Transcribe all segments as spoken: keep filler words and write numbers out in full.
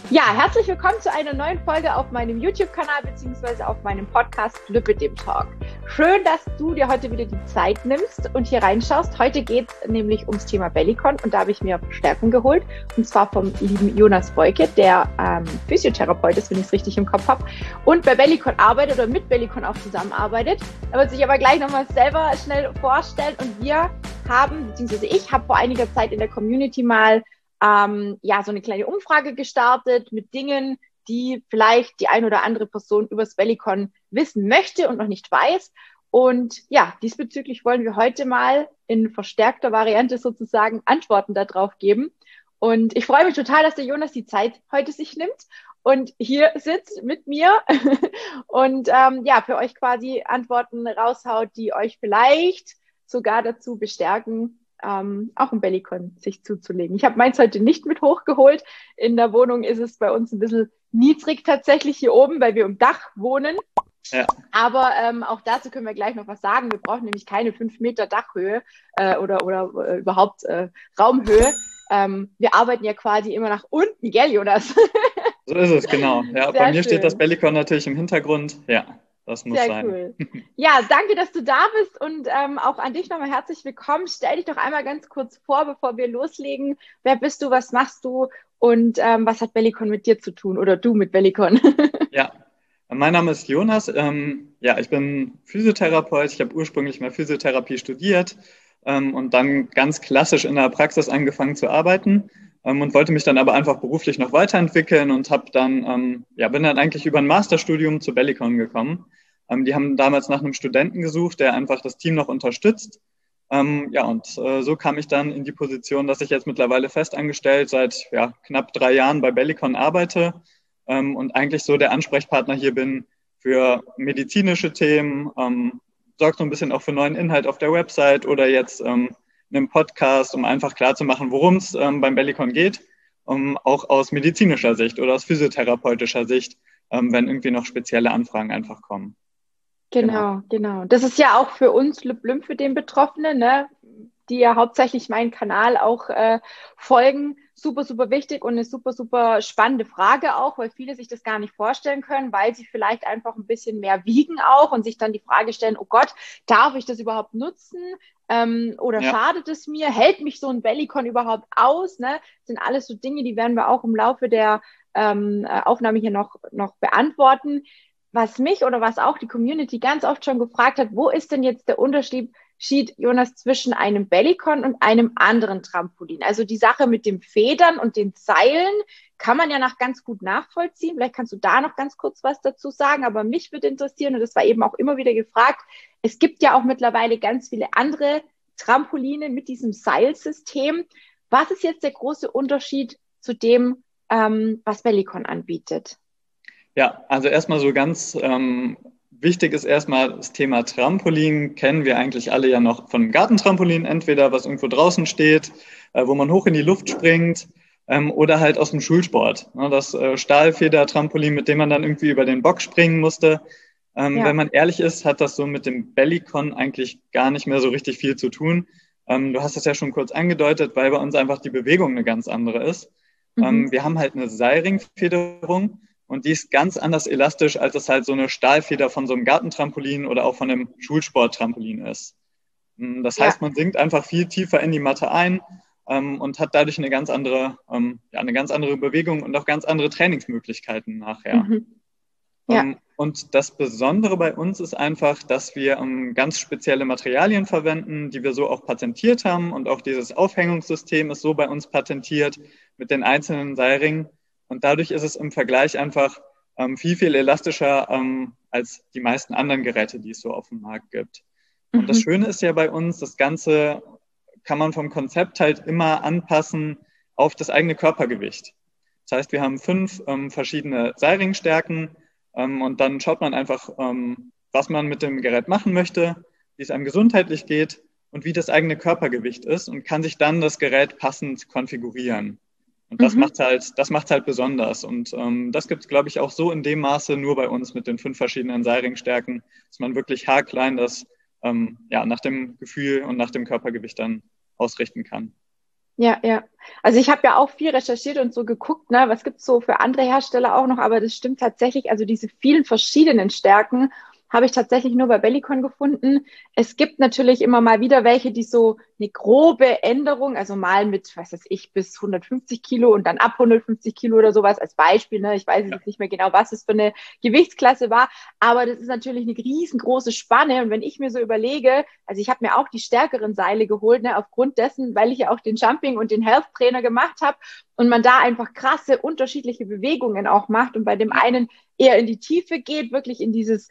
Ja, herzlich willkommen zu einer neuen Folge auf meinem YouTube-Kanal beziehungsweise auf meinem Podcast Lipidem Talk. Schön, dass du dir heute wieder die Zeit nimmst und hier reinschaust. Heute geht es nämlich ums Thema Bellicon und da habe ich mir Verstärkung geholt und zwar vom lieben Jonas Boyke, der ähm, Physiotherapeut ist, wenn ich es richtig im Kopf habe und bei Bellicon arbeitet oder mit Bellicon auch zusammenarbeitet. Er wird sich aber gleich nochmal selber schnell vorstellen und wir haben, beziehungsweise ich habe vor einiger Zeit in der Community mal Ähm, ja, so eine kleine Umfrage gestartet mit Dingen, die vielleicht die ein oder andere Person übers Bellicon wissen möchte und noch nicht weiß. Und ja, diesbezüglich wollen wir heute mal in verstärkter Variante sozusagen Antworten darauf geben. Und ich freue mich total, dass der Jonas die Zeit heute sich nimmt und hier sitzt mit mir und ähm, ja, für euch quasi Antworten raushaut, die euch vielleicht sogar dazu bestärken, Ähm, auch ein Bellicon sich zuzulegen. Ich habe meins heute nicht mit hochgeholt. In der Wohnung ist es bei uns ein bisschen niedrig tatsächlich hier oben, weil wir im Dach wohnen. Ja. Aber ähm, auch dazu können wir gleich noch was sagen. Wir brauchen nämlich keine fünf Meter Dachhöhe äh, oder, oder äh, überhaupt äh, Raumhöhe. Ähm, wir arbeiten ja quasi immer nach unten, gell, Jonas? So ist es, genau. Ja, bei mir Sehr steht das schön. Bellicon natürlich im Hintergrund. Ja, das muss Sehr sein. cool. Ja, danke, dass du da bist und ähm, auch an dich nochmal herzlich willkommen. Stell dich doch einmal ganz kurz vor, bevor wir loslegen. Wer bist du, was machst du und ähm, was hat Bellicon mit dir zu tun oder du mit Bellicon? Ja, mein Name ist Jonas. Ähm, ja, ich bin Physiotherapeut. Ich habe ursprünglich mal Physiotherapie studiert ähm, und dann ganz klassisch in der Praxis angefangen zu arbeiten ähm, und wollte mich dann aber einfach beruflich noch weiterentwickeln und habe dann, ähm, ja, bin dann eigentlich über ein Masterstudium zu Bellicon gekommen. Ähm, die haben damals nach einem Studenten gesucht, der einfach das Team noch unterstützt. Ähm, ja, und äh, so kam ich dann in die Position, dass ich jetzt mittlerweile festangestellt seit ja, knapp drei Jahren bei Bellicon arbeite ähm, und eigentlich so der Ansprechpartner hier bin für medizinische Themen, ähm, sorge so ein bisschen auch für neuen Inhalt auf der Website oder jetzt ähm, in einem Podcast, um einfach klarzumachen, worum es ähm, beim Bellicon geht, um, auch aus medizinischer Sicht oder aus physiotherapeutischer Sicht, ähm, wenn irgendwie noch spezielle Anfragen einfach kommen. Genau. Genau, genau. Das ist ja auch für uns Lüb-Lüm, für den Betroffenen, ne, die ja hauptsächlich meinen Kanal auch äh, folgen, super, super wichtig und eine super, super spannende Frage auch, weil viele sich das gar nicht vorstellen können, weil sie vielleicht einfach ein bisschen mehr wiegen auch und sich dann die Frage stellen, oh Gott, darf ich das überhaupt nutzen? Ähm, oder Ja. schadet es mir? Hält mich so ein Bellicon überhaupt aus? Ne? Das sind alles so Dinge, die werden wir auch im Laufe der ähm, äh, Aufnahme hier noch, noch beantworten. Was mich oder was auch die Community ganz oft schon gefragt hat, wo ist denn jetzt der Unterschied, Jonas, zwischen einem Bellicon und einem anderen Trampolin? Also die Sache mit den Federn und den Seilen kann man ja noch ganz gut nachvollziehen. Vielleicht kannst du da noch ganz kurz was dazu sagen, aber mich würde interessieren, und das war eben auch immer wieder gefragt, es gibt ja auch mittlerweile ganz viele andere Trampoline mit diesem Seilsystem. Was ist jetzt der große Unterschied zu dem, ähm, was Bellicon anbietet? Ja, also erstmal so ganz ähm, wichtig ist erstmal das Thema Trampolin. Kennen wir eigentlich alle ja noch von Gartentrampolin, entweder was irgendwo draußen steht, äh, wo man hoch in die Luft springt, ähm, oder halt aus dem Schulsport. Ne, das äh, Stahlfeder-Trampolin, mit dem man dann irgendwie über den Bock springen musste. Ähm, Ja. wenn man ehrlich ist, hat das so mit dem Bellicon eigentlich gar nicht mehr so richtig viel zu tun. Ähm, du hast es ja schon kurz angedeutet, weil bei uns einfach die Bewegung eine ganz andere ist. Ähm, Mhm. wir haben halt eine Seilringfederung. Und die ist ganz anders elastisch, als es halt so eine Stahlfeder von so einem Gartentrampolin oder auch von einem Schulsporttrampolin ist. Das Ja. heißt, man sinkt einfach viel tiefer in die Matte ein ähm, und hat dadurch eine ganz andere, ähm, ja, eine ganz andere Bewegung und auch ganz andere Trainingsmöglichkeiten nachher. Mhm. Ja. Ähm, und das Besondere bei uns ist einfach, dass wir ähm, ganz spezielle Materialien verwenden, die wir so auch patentiert haben. Und auch dieses Aufhängungssystem ist so bei uns patentiert mit den einzelnen Seilringen. Und dadurch ist es im Vergleich einfach ähm, viel, viel elastischer ähm, als die meisten anderen Geräte, die es so auf dem Markt gibt. Und das Mhm. Schöne ist ja bei uns, das Ganze kann man vom Konzept halt immer anpassen auf das eigene Körpergewicht. Das heißt, wir haben fünf ähm, verschiedene Seilringstärken ähm, und dann schaut man einfach, ähm, was man mit dem Gerät machen möchte, wie es einem gesundheitlich geht und wie das eigene Körpergewicht ist und kann sich dann das Gerät passend konfigurieren. Und das Mhm. macht halt, das macht halt besonders. Und ähm, das gibt es, glaube ich, auch so in dem Maße nur bei uns mit den fünf verschiedenen Seilringstärken, dass man wirklich haarklein das ähm, ja, nach dem Gefühl und nach dem Körpergewicht dann ausrichten kann. Ja, ja. Also ich habe ja auch viel recherchiert und so geguckt, ne, was gibt's so für andere Hersteller auch noch, aber das stimmt tatsächlich, also diese vielen verschiedenen Stärken habe ich tatsächlich nur bei Bellicon gefunden. Es gibt natürlich immer mal wieder welche, die so eine grobe Änderung, also mal mit, was weiß ich, bis hundertfünfzig Kilo und dann ab hundertfünfzig Kilo oder sowas als Beispiel, ne. Ich weiß Ja. jetzt nicht mehr genau, was es für eine Gewichtsklasse war, aber das ist natürlich eine riesengroße Spanne. Und wenn ich mir so überlege, also ich habe mir auch die stärkeren Seile geholt, ne, aufgrund dessen, weil ich ja auch den Jumping und den Health Trainer gemacht habe und man da einfach krasse unterschiedliche Bewegungen auch macht und bei dem Ja. einen eher in die Tiefe geht, wirklich in dieses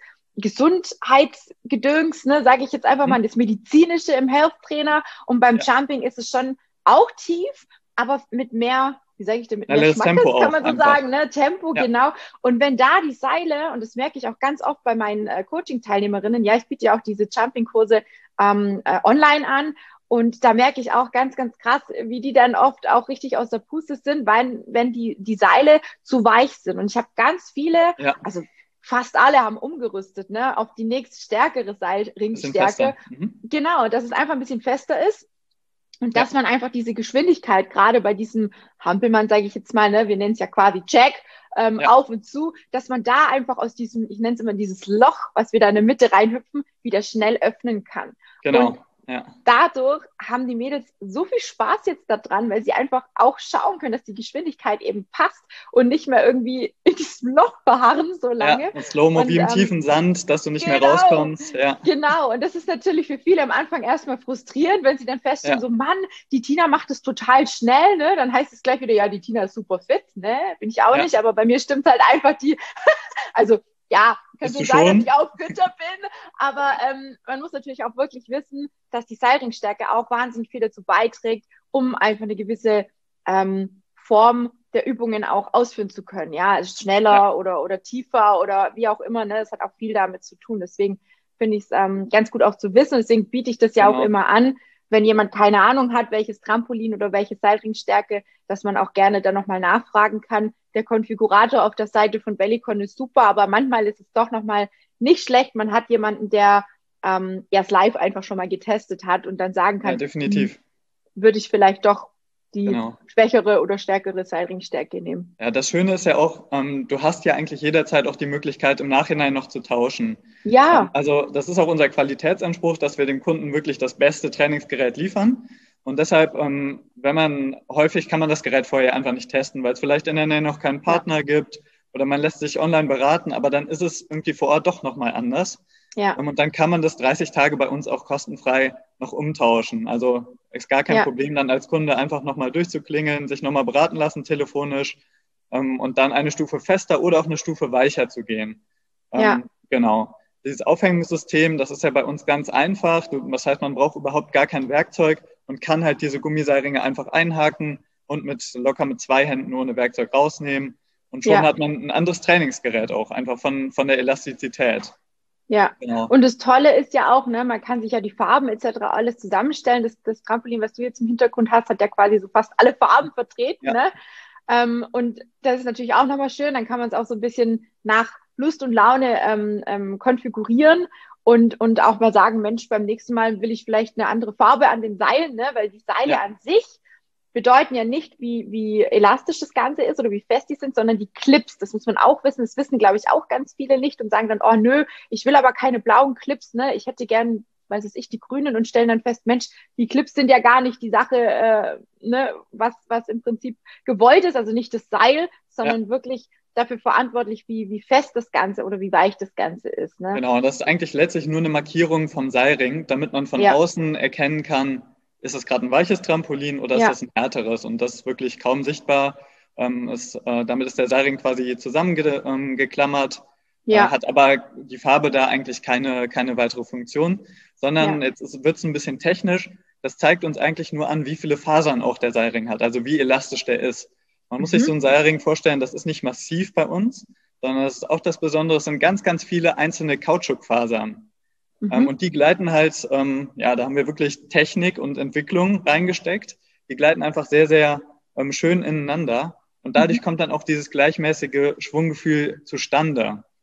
Gesundheitsgedöns, ne, sage ich jetzt einfach mal, Mhm. das Medizinische im Health Trainer. Und beim Ja. Jumping ist es schon auch tief, aber mit mehr, wie sage ich denn, mit mehr Schnelleres Tempo Schmackes, kann auch man so einfach. sagen, ne? Tempo, Ja. genau. Und wenn da die Seile, und das merke ich auch ganz oft bei meinen äh, Coaching-Teilnehmerinnen, ja, ich biete ja auch diese Jumping-Kurse ähm, äh, online an. Und da merke ich auch ganz, ganz krass, wie die dann oft auch richtig aus der Puste sind, weil, wenn die, die Seile zu weich sind. Und ich habe ganz viele, Ja. also fast alle haben umgerüstet, ne, auf die nächst stärkere Bisschen Seilringstärke. fester. Mhm. Genau, dass es einfach ein bisschen fester ist und Ja. dass man einfach diese Geschwindigkeit, gerade bei diesem Hampelmann, sage ich jetzt mal, ne, wir nennen es ja quasi Jack, ähm, Ja. auf und zu, dass man da einfach aus diesem, ich nenne es immer dieses Loch, was wir da in der Mitte reinhüpfen, wieder schnell öffnen kann. Genau. Und Ja. dadurch haben die Mädels so viel Spaß jetzt daran, weil sie einfach auch schauen können, dass die Geschwindigkeit eben passt und nicht mehr irgendwie in diesem Loch verharren so Ja. lange. Und Slow-Mo wie Und im ähm, tiefen Sand, dass du nicht mehr genau, rauskommst. Ja. genau. Und das ist natürlich für viele am Anfang erstmal frustrierend, wenn sie dann feststellen, Ja. so Mann, die Tina macht es total schnell, ne? Dann heißt es gleich wieder, ja, die Tina ist super fit, ne? Bin ich auch Ja. nicht, aber bei mir stimmt halt einfach die, also ja, kann Bist du schon sein, dass schon? ich auch fitter bin, aber ähm, man muss natürlich auch wirklich wissen, dass die Seilringstärke auch wahnsinnig viel dazu beiträgt, um einfach eine gewisse ähm, Form der Übungen auch ausführen zu können. Ja, also schneller Ja. oder, oder tiefer oder wie auch immer. Ne? Das hat auch viel damit zu tun. Deswegen finde ich es ähm, ganz gut auch zu wissen. Deswegen biete ich das ja auch Genau. immer an, wenn jemand keine Ahnung hat, welches Trampolin oder welche Seilringstärke, dass man auch gerne dann nochmal nachfragen kann. Der Konfigurator auf der Seite von Bellicon ist super, aber manchmal ist es doch nochmal nicht schlecht. Man hat jemanden, der ähm, erst live einfach schon mal getestet hat und dann sagen Ja, kann, hm, definitiv. würde ich vielleicht doch die Genau. schwächere oder stärkere Seilringstärke nehmen. Ja, das Schöne ist ja auch, ähm, du hast ja eigentlich jederzeit auch die Möglichkeit, im Nachhinein noch zu tauschen. Ähm, Ja, also das ist auch unser Qualitätsanspruch, dass wir dem Kunden wirklich das beste Trainingsgerät liefern. Und deshalb, ähm, wenn man, häufig kann man das Gerät vorher einfach nicht testen, weil es vielleicht in der Nähe noch keinen ja, Partner gibt oder man lässt sich online beraten, aber dann ist es irgendwie vor Ort doch nochmal anders. ja, Ähm, und dann kann man das dreißig Tage bei uns auch kostenfrei noch umtauschen. Also ist gar kein ja, Problem, dann als Kunde einfach nochmal durchzuklingeln, sich nochmal beraten lassen telefonisch ähm, und dann eine Stufe fester oder auch eine Stufe weicher zu gehen. ja, Ähm, genau. Dieses Aufhängungssystem, das ist ja bei uns ganz einfach. Du, das heißt, man braucht überhaupt gar kein Werkzeug und kann halt diese Gummiseilringe einfach einhaken und mit locker mit zwei Händen ohne Werkzeug rausnehmen. Und schon ja. hat man ein anderes Trainingsgerät auch, einfach von, von der Elastizität. Ja, Genau. und das Tolle ist ja auch, ne, man kann sich ja die Farben et cetera alles zusammenstellen. Das, das Trampolin, was du jetzt im Hintergrund hast, hat ja quasi so fast alle Farben vertreten, Ja, ne? Ähm, und das ist natürlich auch nochmal schön. Dann kann man es auch so ein bisschen nach Lust und Laune ähm, ähm, konfigurieren und, und auch mal sagen, Mensch, beim nächsten Mal will ich vielleicht eine andere Farbe an den Seilen, ne? Weil die Seile ja, an sich bedeuten ja nicht, wie, wie elastisch das Ganze ist oder wie fest die sind, sondern die Clips. Das muss man auch wissen. Das wissen, glaube ich, auch ganz viele nicht und sagen dann, oh nö, ich will aber keine blauen Clips, ne? Ich hätte gern, weiß es ich, die grünen und stellen dann fest, Mensch, die Clips sind ja gar nicht die Sache, äh, ne, was, was im Prinzip gewollt ist, also nicht das Seil, ja. sondern wirklich dafür verantwortlich, wie, wie fest das Ganze oder wie weich das Ganze ist, ne? Genau, das ist eigentlich letztlich nur eine Markierung vom Seilring, damit man von Ja, außen erkennen kann, ist es gerade ein weiches Trampolin oder ist ja, es ein härteres? Und das ist wirklich kaum sichtbar. Ähm, ist, äh, damit ist der Seilring quasi zusammengeklammert, äh, ja, hat aber die Farbe da eigentlich keine, keine weitere Funktion, ja, sondern jetzt wird es ein bisschen technisch. Das zeigt uns eigentlich nur an, wie viele Fasern auch der Seilring hat, also wie elastisch der ist. Man muss sich so mhm, einen Seilring vorstellen, das ist nicht massiv bei uns, sondern das ist auch das Besondere, es sind ganz, ganz viele einzelne Kautschukfasern. Ähm, mhm, und die gleiten halt, ähm, ja, da haben wir wirklich Technik und Entwicklung reingesteckt. Die gleiten einfach sehr, sehr ähm, schön ineinander. Und mhm, dadurch kommt dann auch dieses gleichmäßige Schwunggefühl zustande.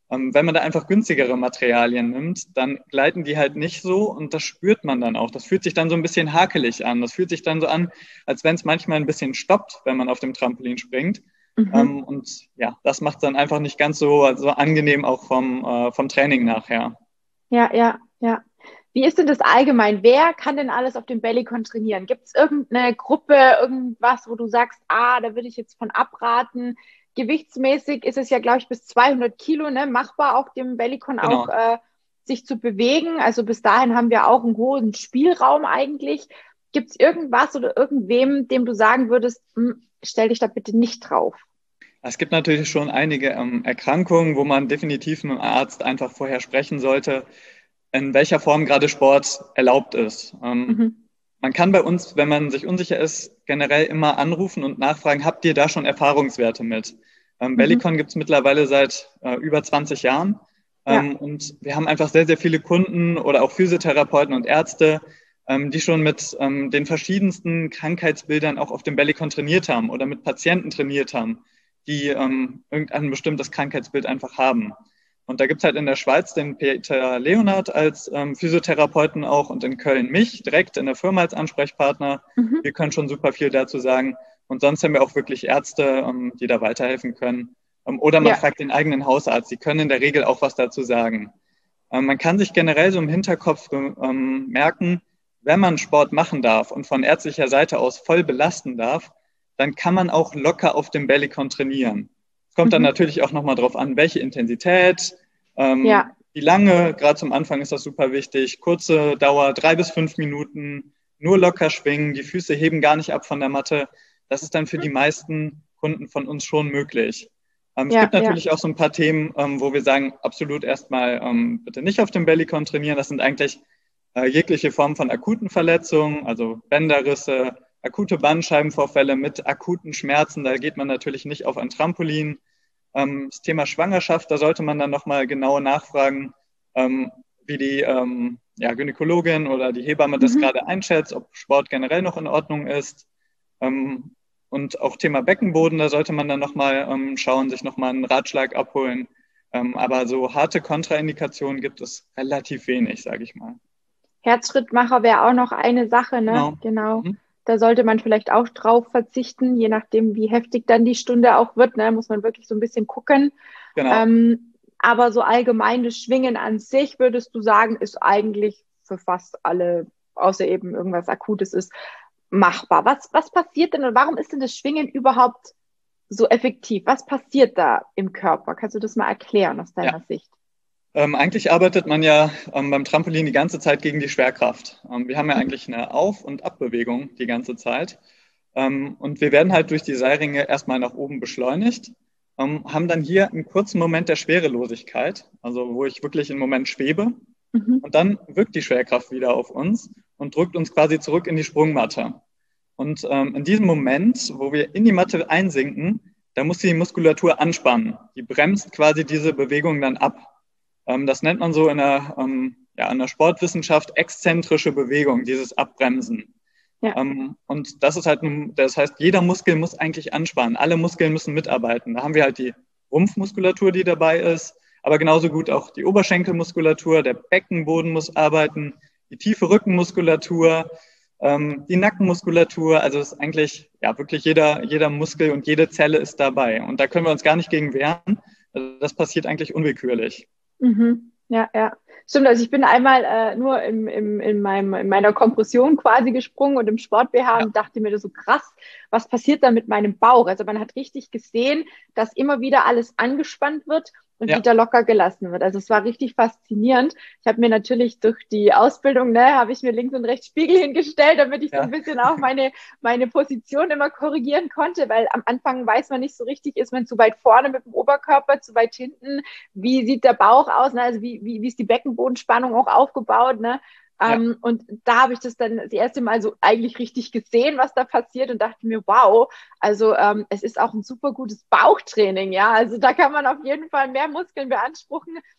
Ähm, wenn man da einfach günstigere Materialien nimmt, dann gleiten die halt nicht so und das spürt man dann auch. Das fühlt sich dann so ein bisschen hakelig an. Das fühlt sich dann so an, als wenn es manchmal ein bisschen stoppt, wenn man auf dem Trampolin springt. Mhm. Ähm, und ja, das macht es dann einfach nicht ganz so, so angenehm auch vom, äh, vom Training nachher. Ja, ja, ja. Wie ist denn das allgemein? Wer kann denn alles auf dem Bellycon trainieren? Gibt es irgendeine Gruppe, irgendwas, wo du sagst, ah, da würde ich jetzt von abraten? Gewichtsmäßig ist es ja, glaube ich, bis zweihundert Kilo, ne, machbar auf dem Bellycon auch Genau. äh, sich zu bewegen. Also bis dahin haben wir auch einen hohen Spielraum eigentlich. Gibt es irgendwas oder irgendwem, dem du sagen würdest, hm, stell dich da bitte nicht drauf? Es gibt natürlich schon einige ähm, Erkrankungen, wo man definitiv mit dem Arzt einfach vorher sprechen sollte, in welcher Form gerade Sport erlaubt ist. Ähm, Mhm. man kann bei uns, wenn man sich unsicher ist, generell immer anrufen und nachfragen, habt ihr da schon Erfahrungswerte mit? Ähm, Mhm. Bellicon gibt es mittlerweile seit äh, über zwanzig Jahren. Ja. Ähm, und wir haben einfach sehr, sehr viele Kunden oder auch Physiotherapeuten und Ärzte, ähm, die schon mit ähm, den verschiedensten Krankheitsbildern auch auf dem Bellicon trainiert haben oder mit Patienten trainiert haben, die ähm, irgendein bestimmtes Krankheitsbild einfach haben. Und da gibt es halt in der Schweiz den Peter Leonhard als ähm, Physiotherapeuten auch und in Köln mich direkt in der Firma als Ansprechpartner. Mhm. Wir können schon super viel dazu sagen. Und sonst haben wir auch wirklich Ärzte, ähm, die da weiterhelfen können. Ähm, oder man Ja. fragt den eigenen Hausarzt. Die können in der Regel auch was dazu sagen. Ähm, man kann sich generell so im Hinterkopf ähm, merken, wenn man Sport machen darf und von ärztlicher Seite aus voll belasten darf, dann kann man auch locker auf dem Bellicon trainieren. Es kommt dann Mhm. natürlich auch nochmal drauf an, welche Intensität, ähm, Ja. wie lange, gerade zum Anfang ist das super wichtig, kurze Dauer, drei bis fünf Minuten, nur locker schwingen, die Füße heben gar nicht ab von der Matte. Das ist dann für die meisten Kunden von uns schon möglich. Ähm, es Ja. gibt Ja. natürlich auch so ein paar Themen, ähm, wo wir sagen, absolut erstmal ähm, bitte nicht auf dem Bellicon trainieren. Das sind eigentlich äh, jegliche Form von akuten Verletzungen, also Bänderrisse, akute Bandscheibenvorfälle mit akuten Schmerzen. Da geht man natürlich nicht auf ein Trampolin. Ähm, das Thema Schwangerschaft, da sollte man dann nochmal genau nachfragen, ähm, wie die ähm, ja, Gynäkologin oder die Hebamme das Mhm. gerade einschätzt, ob Sport generell noch in Ordnung ist. Ähm, und auch Thema Beckenboden, da sollte man dann nochmal ähm, schauen, sich nochmal einen Ratschlag abholen. Ähm, aber so harte Kontraindikationen gibt es relativ wenig, sage ich mal. Herzschrittmacher wäre auch noch eine Sache, ne? Genau. Genau. Mhm. Da sollte man vielleicht auch drauf verzichten, je nachdem, wie heftig dann die Stunde auch wird, ne? Muss man wirklich so ein bisschen gucken. Genau. Ähm, aber so allgemeines Schwingen an sich, würdest du sagen, ist eigentlich für fast alle, außer eben irgendwas Akutes ist, machbar. Was, was passiert denn und warum ist denn das Schwingen überhaupt so effektiv? Was passiert da im Körper? Kannst du das mal erklären aus Ja. deiner Sicht? Ähm, eigentlich arbeitet man ja ähm, beim Trampolin die ganze Zeit gegen die Schwerkraft. Ähm, wir haben ja eigentlich eine Auf- und Abbewegung die ganze Zeit. Ähm, und wir werden halt durch die Seilringe erstmal nach oben beschleunigt, ähm, haben dann hier einen kurzen Moment der Schwerelosigkeit, also wo ich wirklich einen Moment schwebe. Mhm. Und dann wirkt die Schwerkraft wieder auf uns und drückt uns quasi zurück in die Sprungmatte. Und ähm, in diesem Moment, wo wir in die Matte einsinken, da muss die Muskulatur anspannen. Die bremst quasi diese Bewegung dann ab. Ähm, das nennt man so in der, ähm, ja, in der Sportwissenschaft exzentrische Bewegung, dieses Abbremsen. Ja. Ähm, und das ist halt, das heißt, jeder Muskel muss eigentlich anspannen. Alle Muskeln müssen mitarbeiten. Da haben wir halt die Rumpfmuskulatur, die dabei ist, aber genauso gut auch die Oberschenkelmuskulatur, der Beckenboden muss arbeiten, die tiefe Rückenmuskulatur, ähm, die Nackenmuskulatur. Also es ist eigentlich, ja, wirklich jeder, jeder Muskel und jede Zelle ist dabei. Und da können wir uns gar nicht gegen wehren. Also das passiert eigentlich unwillkürlich. Mhm. Ja, ja. Stimmt, also ich bin einmal äh, nur im, im, in, meinem, in meiner Kompression quasi gesprungen und im Sport-B H Ja, und dachte mir so krass, was passiert da mit meinem Bauch? Also man hat richtig gesehen, dass immer wieder alles angespannt wird und ja, wieder locker gelassen wird. Also es war richtig faszinierend. Ich habe mir natürlich durch die Ausbildung, ne, habe ich mir links und rechts Spiegel hingestellt, damit ich so ein ja, bisschen auch meine, meine Position immer korrigieren konnte, weil am Anfang weiß man nicht so richtig, ist man zu weit vorne mit dem Oberkörper, zu weit hinten, wie sieht der Bauch aus, ne? Also wie, wie, wie ist die Beckenbodenspannung auch aufgebaut, ne? ja. Ähm, und da habe ich das dann das erste Mal so eigentlich richtig gesehen, was da passiert und dachte mir, wow, also ähm, es ist auch ein super gutes Bauchtraining, ja. Also da kann man auf jeden Fall mehr Muskeln beanspruchen,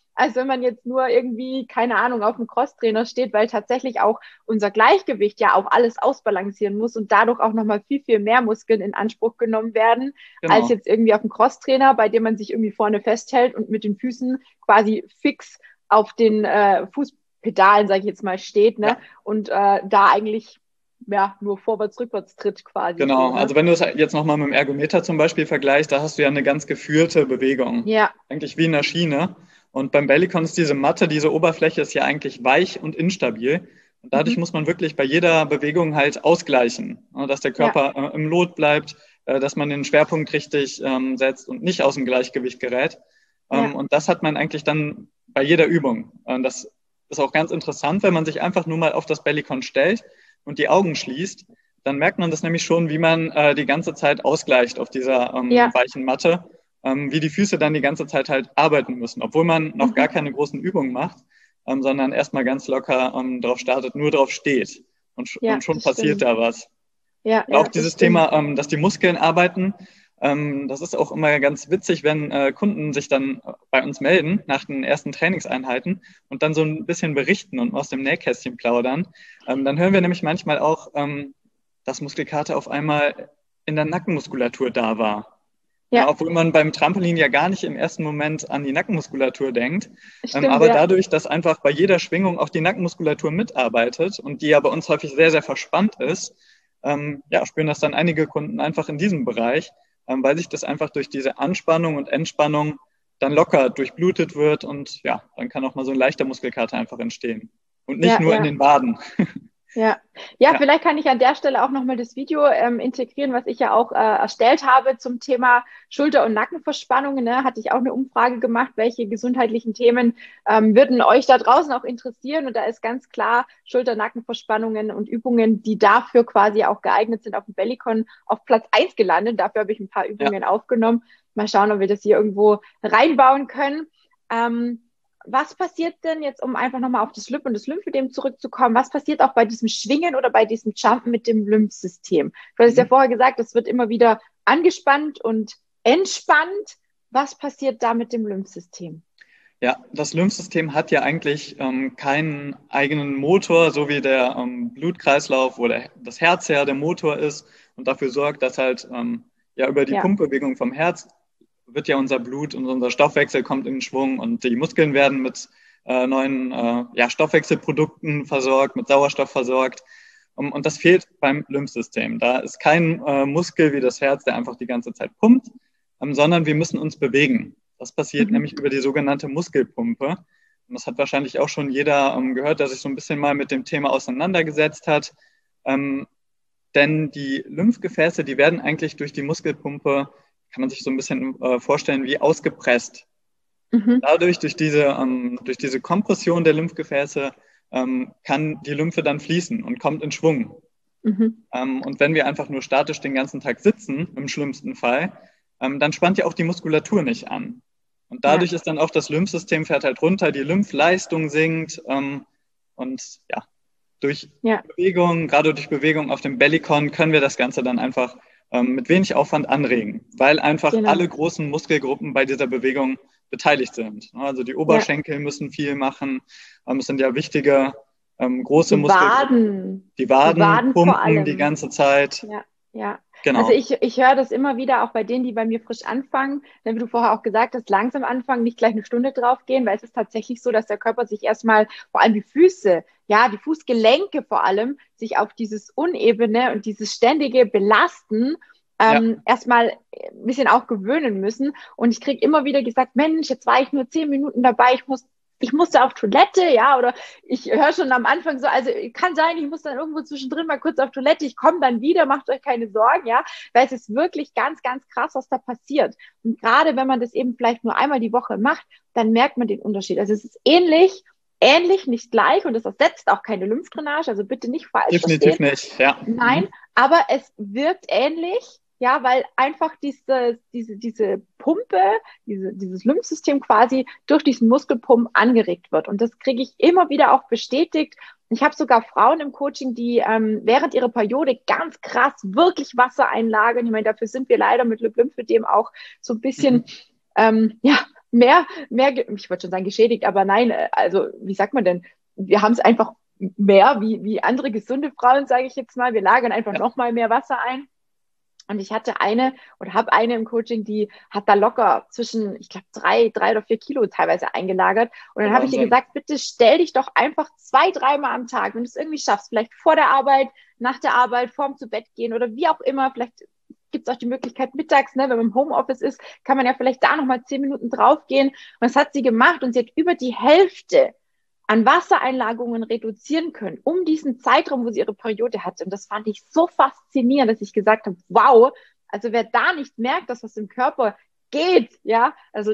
als wenn man jetzt nur irgendwie, keine Ahnung, auf dem Crosstrainer steht, weil tatsächlich auch unser Gleichgewicht ja auch alles ausbalancieren muss und dadurch auch nochmal viel, viel mehr Muskeln in Anspruch genommen werden, als Genau. jetzt irgendwie auf dem Crosstrainer, bei dem man sich irgendwie vorne festhält und mit den Füßen quasi fix auf den äh, Fußpedalen, sage ich jetzt mal, steht, ne? Ja. Und äh, da eigentlich ja nur vorwärts, rückwärts tritt quasi Genau, so, ne? also wenn du es jetzt nochmal mit dem Ergometer zum Beispiel vergleichst, da hast du ja eine ganz geführte Bewegung, Ja. eigentlich wie in einer Schiene. Und beim Bellycon ist diese Matte, diese Oberfläche ist ja eigentlich weich und instabil. Und dadurch Mhm. muss man wirklich bei jeder Bewegung halt ausgleichen, dass der Ja. Körper äh, im Lot bleibt, äh, dass man den Schwerpunkt richtig ähm, setzt und nicht aus dem Gleichgewicht gerät. Ähm, Ja. und das hat man eigentlich dann bei jeder Übung. Und das ist auch ganz interessant, wenn man sich einfach nur mal auf das Bellycon stellt und die Augen schließt, dann merkt man das nämlich schon, wie man äh, die ganze Zeit ausgleicht auf dieser ähm, Ja. weichen Matte, ähm, wie die Füße dann die ganze Zeit halt arbeiten müssen, obwohl man noch Mhm. gar keine großen Übungen macht, ähm, sondern erstmal ganz locker ähm, drauf startet, nur drauf steht und, Ja, und schon das passiert stimmt. da was. Ja, Und auch ja, das dieses stimmt. Thema, ähm, dass die Muskeln arbeiten, ähm, das ist auch immer ganz witzig, wenn äh, Kunden sich dann bei uns melden nach den ersten Trainingseinheiten und dann so ein bisschen berichten und aus dem Nähkästchen plaudern. Ähm, dann hören wir nämlich manchmal auch, ähm, dass Muskelkater auf einmal in der Nackenmuskulatur da war. Ja, Ja, obwohl man beim Trampolin ja gar nicht im ersten Moment an die Nackenmuskulatur denkt. Ähm, stimmt, aber ja. dadurch, dass einfach bei jeder Schwingung auch die Nackenmuskulatur mitarbeitet und die ja bei uns häufig sehr, sehr verspannt ist, ähm, ja, spüren das dann einige Kunden einfach in diesem Bereich, ähm, weil sich das einfach durch diese Anspannung und Entspannung dann locker durchblutet wird und ja, dann kann auch mal so ein leichter Muskelkater einfach entstehen. Und nicht Ja, nur in ja. den Waden. Ja, ja, Ja. vielleicht kann ich an der Stelle auch nochmal das Video ähm, integrieren, was ich ja auch äh, erstellt habe zum Thema Schulter- und Nackenverspannungen. Ne? Hatte ich auch eine Umfrage gemacht, welche gesundheitlichen Themen ähm, würden euch da draußen auch interessieren. Und da ist ganz klar Schulter-, Nackenverspannungen und Übungen, die dafür quasi auch geeignet sind, auf dem Bellycon auf Platz eins gelandet. Dafür habe ich ein paar Ja. Übungen aufgenommen. Mal schauen, ob wir das hier irgendwo reinbauen können. Ähm, Was passiert denn jetzt, um einfach nochmal auf das Lymp- und das Lymphödem zurückzukommen, was passiert auch bei diesem Schwingen oder bei diesem Jumpen mit dem Lymphsystem? Du hast ja Mhm. vorher gesagt, es wird immer wieder angespannt und entspannt. Was passiert da mit dem Lymphsystem? Ja, das Lymphsystem hat ja eigentlich ähm, keinen eigenen Motor, so wie der ähm, Blutkreislauf oder das Herz ja der Motor ist und dafür sorgt, dass halt ähm, ja über die Ja, Pumpbewegung vom Herz wird ja unser Blut und unser Stoffwechsel kommt in Schwung und die Muskeln werden mit äh, neuen äh, ja, Stoffwechselprodukten versorgt, mit Sauerstoff versorgt. Um, und das fehlt beim Lymphsystem. Da ist kein äh, Muskel wie das Herz, der einfach die ganze Zeit pumpt, ähm, sondern wir müssen uns bewegen. Das passiert mhm. nämlich über die sogenannte Muskelpumpe. Und das hat wahrscheinlich auch schon jeder ähm, gehört, der sich so ein bisschen mal mit dem Thema auseinandergesetzt hat. Ähm, denn die Lymphgefäße, die werden eigentlich durch die Muskelpumpe, kann man sich so ein bisschen äh, vorstellen, wie ausgepresst. Mhm. Dadurch, durch diese, ähm, durch diese Kompression der Lymphgefäße, ähm, kann die Lymphe dann fließen und kommt in Schwung. Mhm. Ähm, und wenn wir einfach nur statisch den ganzen Tag sitzen, im schlimmsten Fall, ähm, dann spannt ja auch die Muskulatur nicht an. Und Ja, dadurch ist dann auch das Lymphsystem fährt halt runter, die Lymphleistung sinkt ähm, und ja, durch ja, Bewegung, gerade durch Bewegung auf dem Bellycon können wir das Ganze dann einfach ähm, mit wenig Aufwand anregen, weil einfach genau. alle großen Muskelgruppen bei dieser Bewegung beteiligt sind. Also die Ja, Oberschenkel müssen viel machen. Ähm, es sind ja wichtige ähm, große die Muskelgruppen. Waden, Die die Waden Waden vor pumpen die allem. ganze Zeit. Ja, ja. Also Genau. ich, ich höre das immer wieder auch bei denen, die bei mir frisch anfangen, denn wie du vorher auch gesagt hast, langsam anfangen, nicht gleich eine Stunde drauf gehen, weil es ist tatsächlich so, dass der Körper sich erstmal, vor allem die Füße, ja, die Fußgelenke vor allem, sich auf dieses Unebene und dieses ständige Belasten Ja, ähm, erstmal ein bisschen auch gewöhnen müssen. Und ich kriege immer wieder gesagt, Mensch, jetzt war ich nur zehn Minuten dabei, ich muss ich musste auf Toilette, ja, oder ich höre schon am Anfang so, also kann sein, ich muss dann irgendwo zwischendrin mal kurz auf Toilette, ich komme dann wieder, macht euch keine Sorgen, ja, weil es ist wirklich ganz, ganz krass, was da passiert. Und gerade wenn man das eben vielleicht nur einmal die Woche macht, dann merkt man den Unterschied. Also es ist ähnlich, ähnlich, nicht gleich und es ersetzt auch keine Lymphdrainage, also bitte nicht falsch definitiv verstehen. nicht. Ja. Nein, Mhm. aber es wirkt ähnlich, ja, weil einfach diese, diese, diese Pumpe, diese, dieses Lymphsystem quasi durch diesen Muskelpump angeregt wird. Und das kriege ich immer wieder auch bestätigt. Ich habe sogar Frauen im Coaching, die ähm, während ihrer Periode ganz krass wirklich Wasser einlagern. Ich meine, dafür sind wir leider mit Lymphödem auch so ein bisschen Mhm. ähm, ja, mehr, mehr, ge- ich wollte schon sagen geschädigt, aber nein, äh, also wie sagt man denn? Wir haben es einfach mehr wie, wie andere gesunde Frauen, sage ich jetzt mal. Wir lagern einfach Ja, noch mal mehr Wasser ein. Und ich hatte eine oder habe eine im Coaching, die hat da locker zwischen, ich glaube, drei, drei oder vier Kilo teilweise eingelagert. Und dann der habe ich ihr Wahnsinn. gesagt, bitte stell dich doch einfach zwei, dreimal am Tag, wenn du es irgendwie schaffst, vielleicht vor der Arbeit, nach der Arbeit, vorm zu Bett gehen oder wie auch immer, vielleicht gibt es auch die Möglichkeit mittags, ne, wenn man im Homeoffice ist, kann man ja vielleicht da nochmal zehn Minuten draufgehen. Und das hat sie gemacht und sie hat über die Hälfte an Wassereinlagerungen reduzieren können, um diesen Zeitraum, wo sie ihre Periode hatte. Und das fand ich so faszinierend, dass ich gesagt habe, wow, also wer da nicht merkt, dass was im Körper geht, ja, also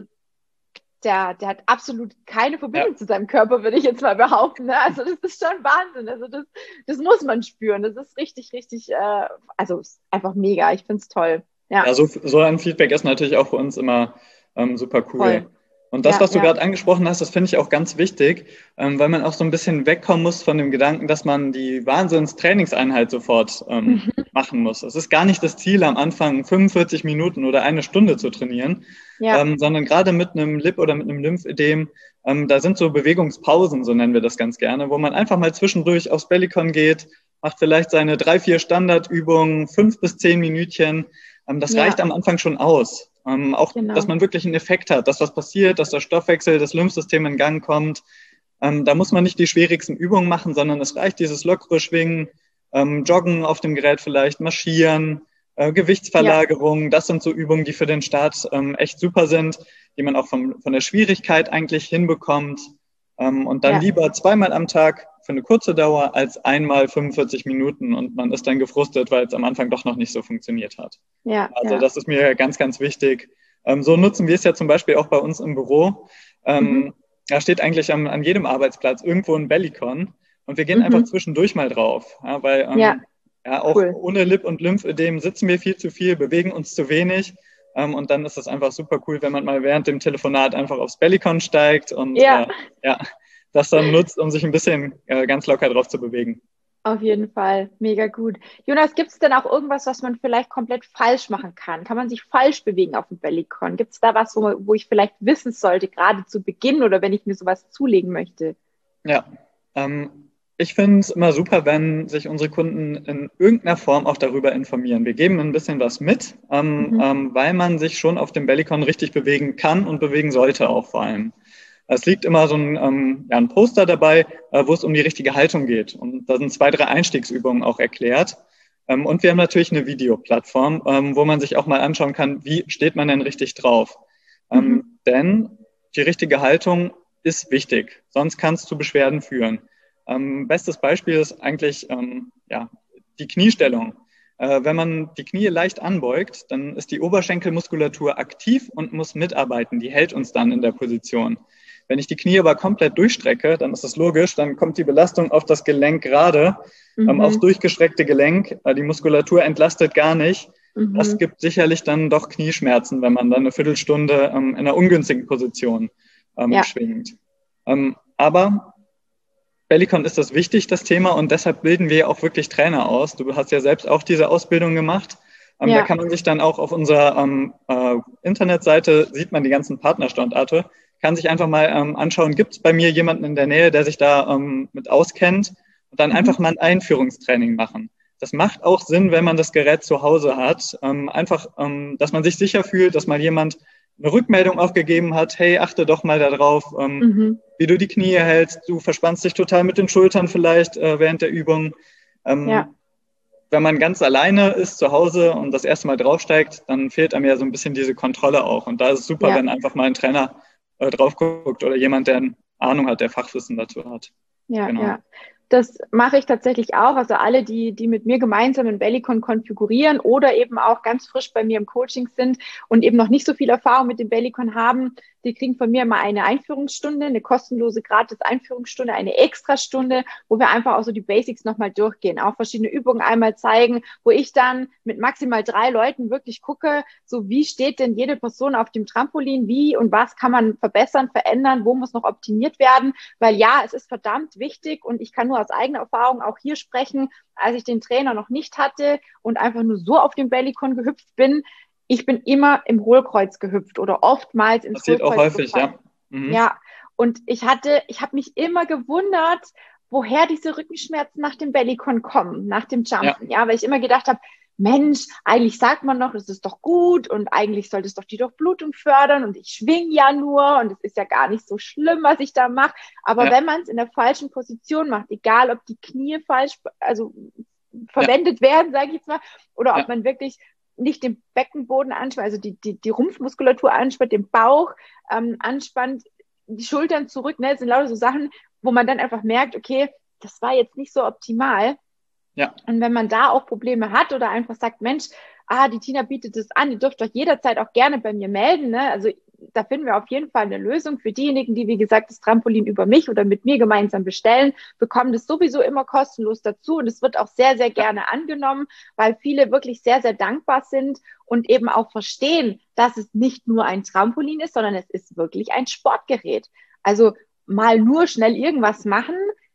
der, der hat absolut keine Ja. Verbindung zu seinem Körper, würde ich jetzt mal behaupten. Ne? Also das ist schon Wahnsinn. Also das, das muss man spüren. Das ist richtig, richtig, äh, also ist einfach mega. Ich finde es toll. Ja, Ja, so, so ein Feedback ist natürlich auch für uns immer ähm, super cool. voll. Und das, Ja, was du ja. gerade angesprochen hast, das finde ich auch ganz wichtig, ähm, weil man auch so ein bisschen wegkommen muss von dem Gedanken, dass man die Wahnsinns-Trainingseinheit sofort ähm, Mhm. machen muss. Es ist gar nicht das Ziel, am Anfang fünfundvierzig Minuten oder eine Stunde zu trainieren, Ja, ähm, sondern gerade mit einem Lip- oder mit einem Lymphödem, ähm, da sind so Bewegungspausen, so nennen wir das ganz gerne, wo man einfach mal zwischendurch aufs Bellycon geht, macht vielleicht seine drei, vier Standardübungen, fünf bis zehn Minütchen. Ähm, das reicht ja, am Anfang schon aus. Ähm, auch, dass genau. man wirklich einen Effekt hat, dass was passiert, dass der Stoffwechsel, das Lymphsystem in Gang kommt. Ähm, da muss man nicht die schwierigsten Übungen machen, sondern es reicht dieses lockere Schwingen, ähm, Joggen auf dem Gerät vielleicht, Marschieren, äh, Ja, Gewichtsverlagerung. Das sind so Übungen, die für den Start ähm, echt super sind, die man auch vom, von der Schwierigkeit eigentlich hinbekommt. Ähm, und dann ja, lieber zweimal am Tag für eine kurze Dauer als einmal fünfundvierzig Minuten und man ist dann gefrustet, weil es am Anfang doch noch nicht so funktioniert hat. ja, Also ja. das ist mir ganz, ganz wichtig. Ähm, so nutzen wir es ja zum Beispiel auch bei uns im Büro. Mhm. Ähm, da steht eigentlich am, an jedem Arbeitsplatz irgendwo ein Bellycon und wir gehen einfach Mhm. zwischendurch mal drauf. Ja, weil Ja, ähm, ja, auch cool. ohne Lip- und Lymphödem sitzen wir viel zu viel, bewegen uns zu wenig. Ähm, und dann ist es einfach super cool, wenn man mal während dem Telefonat einfach aufs Bellycon steigt und Ja, äh, ja, das dann nutzt, um sich ein bisschen äh, ganz locker drauf zu bewegen. auf jeden Fall. Mega gut. Jonas, gibt es denn auch irgendwas, was man vielleicht komplett falsch machen kann? Kann man sich falsch bewegen auf dem Bellycon? Gibt es da was, wo, wo ich vielleicht wissen sollte, gerade zu Beginn oder wenn ich mir sowas zulegen möchte? Ja, ähm, ich finde es immer super, wenn sich unsere Kunden in irgendeiner Form auch darüber informieren. Wir geben ein bisschen was mit, ähm, Mhm. ähm, weil man sich schon auf dem Bellycon richtig bewegen kann und bewegen sollte auch vor allem. Es liegt immer so ein, ähm, ja, ein Poster dabei, äh, wo es um die richtige Haltung geht. Und da sind zwei, drei Einstiegsübungen auch erklärt. Ähm, und wir haben natürlich eine Videoplattform, ähm, wo man sich auch mal anschauen kann, wie steht man denn richtig drauf. Mhm. Ähm, denn die richtige Haltung ist wichtig, sonst kann es zu Beschwerden führen. Ähm, bestes Beispiel ist eigentlich ähm, ja, die Kniestellung. Äh, wenn man die Knie leicht anbeugt, dann ist die Oberschenkelmuskulatur aktiv und muss mitarbeiten. Die hält uns dann in der Position. Wenn ich die Knie aber komplett durchstrecke, dann ist das logisch, dann kommt die Belastung auf das Gelenk gerade, ähm, aufs Mhm. durchgestreckte Gelenk. Äh, die Muskulatur entlastet gar nicht. Das Mhm. gibt sicherlich dann doch Knieschmerzen, wenn man dann eine Viertelstunde ähm, in einer ungünstigen Position ähm, Ja, schwingt. Ähm, aber Bellicon ist das wichtig, das Thema, und deshalb bilden wir auch wirklich Trainer aus. Du hast ja selbst auch diese Ausbildung gemacht. Ähm, da ja. kann man sich dann auch auf unserer ähm, äh, Internetseite, sieht man die ganzen Partnerstandorte, kann sich einfach mal ähm, anschauen, gibt es bei mir jemanden in der Nähe, der sich da ähm, mit auskennt, und dann Mhm. einfach mal ein Einführungstraining machen. Das macht auch Sinn, wenn man das Gerät zu Hause hat. Ähm, einfach, ähm, dass man sich sicher fühlt, dass mal jemand eine Rückmeldung auch gegeben hat, hey, achte doch mal darauf, ähm, Mhm. wie du die Knie hältst. Du verspannst dich total mit den Schultern vielleicht äh, während der Übung. Ja, Ähm, wenn man ganz alleine ist zu Hause und das erste Mal draufsteigt, dann fehlt einem ja so ein bisschen diese Kontrolle auch. Und da ist es super, ja. wenn einfach mal ein Trainer äh, drauf guckt oder jemand, der Ahnung hat, der Fachwissen dazu hat. Ja, Genau. ja. Das mache ich tatsächlich auch. Also alle, die, die mit mir gemeinsam ein Bellycon konfigurieren oder eben auch ganz frisch bei mir im Coaching sind und eben noch nicht so viel Erfahrung mit dem Bellycon haben, die kriegen von mir immer eine Einführungsstunde, eine kostenlose gratis Einführungsstunde, eine Extrastunde, wo wir einfach auch so die Basics nochmal durchgehen, auch verschiedene Übungen einmal zeigen, wo ich dann mit maximal drei Leuten wirklich gucke, so wie steht denn jede Person auf dem Trampolin, wie und was kann man verbessern, verändern, wo muss noch optimiert werden, weil ja, es ist verdammt wichtig und ich kann nur aus eigener Erfahrung auch hier sprechen, als ich den Trainer noch nicht hatte und einfach nur so auf dem Bellycon gehüpft bin. ich bin immer im Hohlkreuz gehüpft oder oftmals ins Passiert auch Hohlkreuz häufig, gefallen. ja. Mhm. Ja, und ich hatte, ich habe mich immer gewundert, woher diese Rückenschmerzen nach dem Bellycon kommen, nach dem Ja, Jumpen, ja, weil ich immer gedacht habe, Mensch, eigentlich sagt man doch, das ist doch gut und eigentlich sollte es doch die Durchblutung fördern und ich schwing ja nur und es ist ja gar nicht so schlimm, was ich da mache. Aber ja, wenn man es in der falschen Position macht, egal ob die Knie falsch, also ja, verwendet werden, sage ich jetzt mal, oder ob ja, man wirklich nicht den Beckenboden anspannt, also die, die, die Rumpfmuskulatur anspannt, den Bauch ähm, anspannt, die Schultern zurück, ne, das sind lauter so Sachen, wo man dann einfach merkt, okay, das war jetzt nicht so optimal. ja. Und wenn man da auch Probleme hat oder einfach sagt, Mensch, ah, die Tina bietet das an, ihr dürft euch jederzeit auch gerne bei mir melden, ne? Also da finden wir auf jeden Fall eine Lösung für diejenigen, die, wie gesagt, das Trampolin über mich oder mit mir gemeinsam bestellen, bekommen das sowieso immer kostenlos dazu und es wird auch sehr, sehr Ja. gerne angenommen, weil viele wirklich sehr, sehr dankbar sind und eben auch verstehen, dass es nicht nur ein Trampolin ist, sondern es ist wirklich ein Sportgerät. Also mal nur schnell irgendwas machen,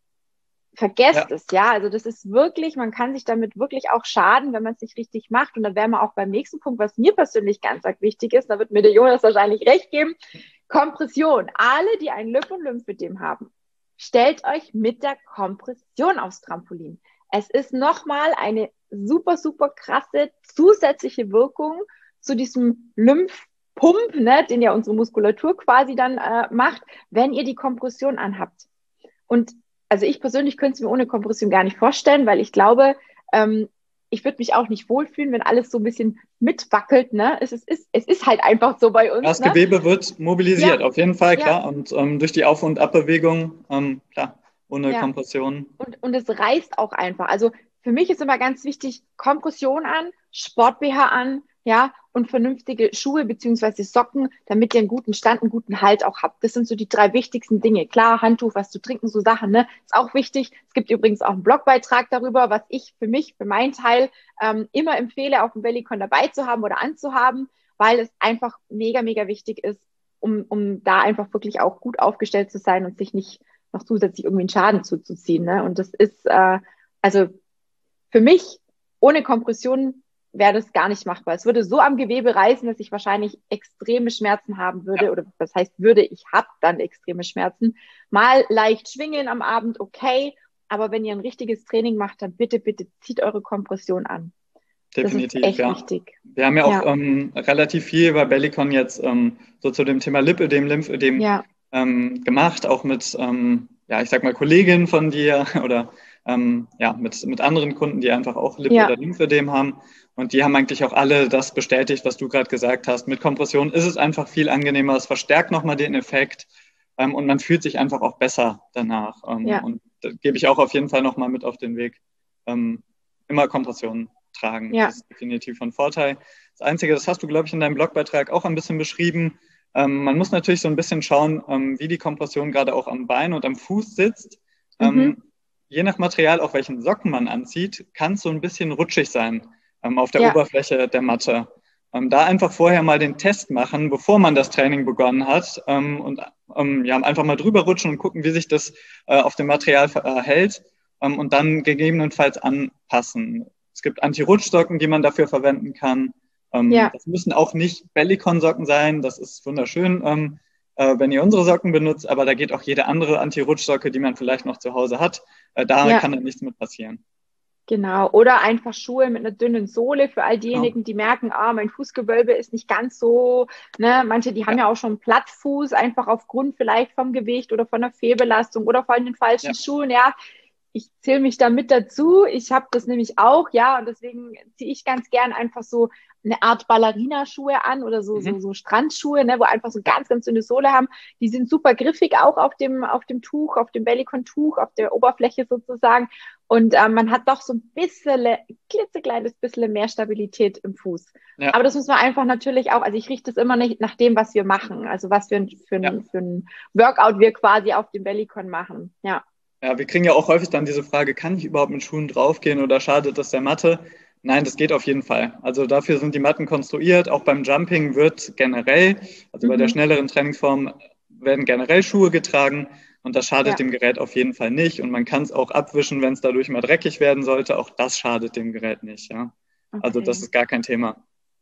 Ja. vergesst es, ja. Also das ist wirklich, man kann sich damit wirklich auch schaden, wenn man es nicht richtig macht. Und da wären wir auch beim nächsten Punkt, was mir persönlich ganz arg wichtig ist, da wird mir der Jonas wahrscheinlich recht geben. Kompression. Alle, die ein Lymp- und Lymphödem haben, stellt euch mit der Kompression aufs Trampolin. Es ist nochmal eine super, super krasse zusätzliche Wirkung zu diesem Lymphpump, ne, den ja unsere Muskulatur quasi dann äh, macht, wenn ihr die Kompression anhabt. Und also ich persönlich könnte es mir ohne Kompression gar nicht vorstellen, weil ich glaube, ähm, ich würde mich auch nicht wohlfühlen, wenn alles so ein bisschen mitwackelt. Ne? Es, ist, es, es ist halt einfach so bei uns. Das Ne? Gewebe wird Ja, mobilisiert, auf jeden Fall, ja, klar. Und ähm, durch die Auf- und Abbewegung, ähm, klar, ohne ja. Kompression. Und, und es reißt auch einfach. Also für mich ist immer ganz wichtig, Kompression an, Sport-B H an, ja, und vernünftige Schuhe beziehungsweise Socken, damit ihr einen guten Stand, einen guten Halt auch habt. Das sind so die drei wichtigsten Dinge. Klar, Handtuch, was zu trinken, so Sachen, ne, ist auch wichtig. Es gibt übrigens auch einen Blogbeitrag darüber, was ich für mich, für meinen Teil, ähm, immer empfehle, auf dem Bellycon dabei zu haben oder anzuhaben, weil es einfach mega, mega wichtig ist, um, um da einfach wirklich auch gut aufgestellt zu sein und sich nicht noch zusätzlich irgendwie einen Schaden zuzuziehen. Ne? Und das ist, äh, also für mich, ohne Kompression wäre das gar nicht machbar. Es würde so am Gewebe reißen, dass ich wahrscheinlich extreme Schmerzen haben Ja, würde. Oder was heißt würde, ich habe dann extreme Schmerzen. Mal leicht schwingen am Abend, okay. Aber wenn ihr ein richtiges Training macht, dann bitte, bitte zieht eure Kompression an. Das ist definitiv, echt ja. wichtig. Wir haben ja auch Ja, ähm, relativ viel bei Bellicon jetzt ähm, so zu dem Thema Lipödem, Lymphödem ja, ähm, gemacht, auch mit, ähm, ja, ich sag mal, Kolleginnen von dir oder ähm, ja, mit, mit anderen Kunden, die einfach auch Lip- ja, oder Lymphödem haben. Und die haben eigentlich auch alle das bestätigt, was du gerade gesagt hast. Mit Kompression ist es einfach viel angenehmer, es verstärkt nochmal den Effekt ähm, und man fühlt sich einfach auch besser danach. Ähm, ja, und das gebe ich auch auf jeden Fall nochmal mit auf den Weg. Ähm, immer Kompression tragen. ja, Das ist definitiv von Vorteil. Das Einzige, das hast du, glaube ich, in deinem Blogbeitrag auch ein bisschen beschrieben. Ähm, man muss natürlich so ein bisschen schauen, ähm, wie die Kompression gerade auch am Bein und am Fuß sitzt. mhm, Ähm, je nach Material, auch welchen Socken man anzieht, kann es so ein bisschen rutschig sein ähm, auf der ja, Oberfläche der Matte. Ähm, da einfach vorher mal den Test machen, bevor man das Training begonnen hat ähm, und ähm, ja, einfach mal drüber rutschen und gucken, wie sich das äh, auf dem Material verhält ähm, und dann gegebenenfalls anpassen. Es gibt Anti-Rutschsocken, die man dafür verwenden kann. Ähm, ja. das müssen auch nicht Bellicon-Socken sein. Das ist wunderschön, ähm, äh, wenn ihr unsere Socken benutzt, aber da geht auch jede andere Anti-Rutschsocke, die man vielleicht noch zu Hause hat. Äh, da Ja. kann dann nichts mit passieren. Genau. Oder einfach Schuhe mit einer dünnen Sohle für all Genau. diejenigen, die merken, ah, mein Fußgewölbe ist nicht ganz so, ne, manche, die haben Ja, ja auch schon Plattfuß, einfach aufgrund vielleicht vom Gewicht oder von der Fehlbelastung oder von den falschen ja, Schuhen, ja. Ich zähle mich da mit dazu. Ich habe das nämlich auch, ja, und deswegen ziehe ich ganz gern einfach so eine Art Ballerina-Schuhe an oder so, mhm. so, so Strandschuhe, ne, wo einfach so ganz, ganz dünne Sohle haben. Die sind super griffig auch auf dem, auf dem Tuch, auf dem Bellicon-Tuch, auf der Oberfläche sozusagen. Und ähm, man hat doch so ein bisschen, klitzekleines bisschen mehr Stabilität im Fuß. Ja, Aber das muss man einfach natürlich auch, also ich richte es immer nicht nach dem, was wir machen, also was für ein, für ja. ein, für ein Workout wir quasi auf dem Bellicon machen. Ja, Ja, wir kriegen ja auch häufig dann diese Frage, kann ich überhaupt mit Schuhen draufgehen oder schadet das der Matte? Nein, das geht auf jeden Fall. Also dafür sind die Matten konstruiert. Auch beim Jumping wird generell, also bei der mhm. schnelleren Trainingsform, werden generell Schuhe getragen und das schadet Ja, dem Gerät auf jeden Fall nicht. Und man kann es auch abwischen, wenn es dadurch mal dreckig werden sollte. Auch das schadet dem Gerät nicht. Ja? Also das okay. ist gar kein Thema.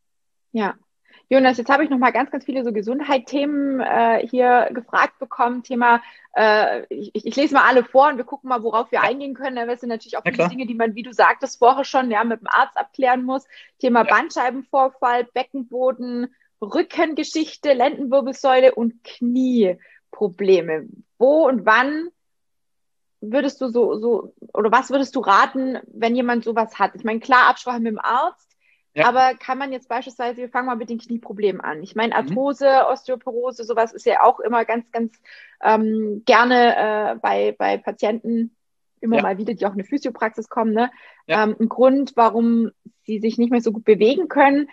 Ja. Jonas, jetzt habe ich noch mal ganz, ganz viele so Gesundheitsthemen äh, hier gefragt bekommen. Thema, äh, ich, ich lese mal alle vor und wir gucken mal, worauf wir Ja, eingehen können. Das sind natürlich auch ja viele klar. Dinge, die man, wie du sagtest, vorher schon ja, mit dem Arzt abklären muss. Thema Ja. Bandscheibenvorfall, Beckenboden, Rückengeschichte, Lendenwirbelsäule und Knieprobleme. Wo und wann würdest du so, so, oder was würdest du raten, wenn jemand sowas hat? Ich meine, klar, Absprache mit dem Arzt, Ja. aber kann man jetzt beispielsweise, wir fangen mal mit den Knieproblemen an. Ich meine, Mhm. Arthrose, Osteoporose, sowas ist ja auch immer ganz, ganz ähm, gerne äh, bei, bei Patienten immer Ja. mal wieder, die auch in eine Physiopraxis kommen, ne? Ja. Ähm, ein Grund, warum sie sich nicht mehr so gut bewegen können.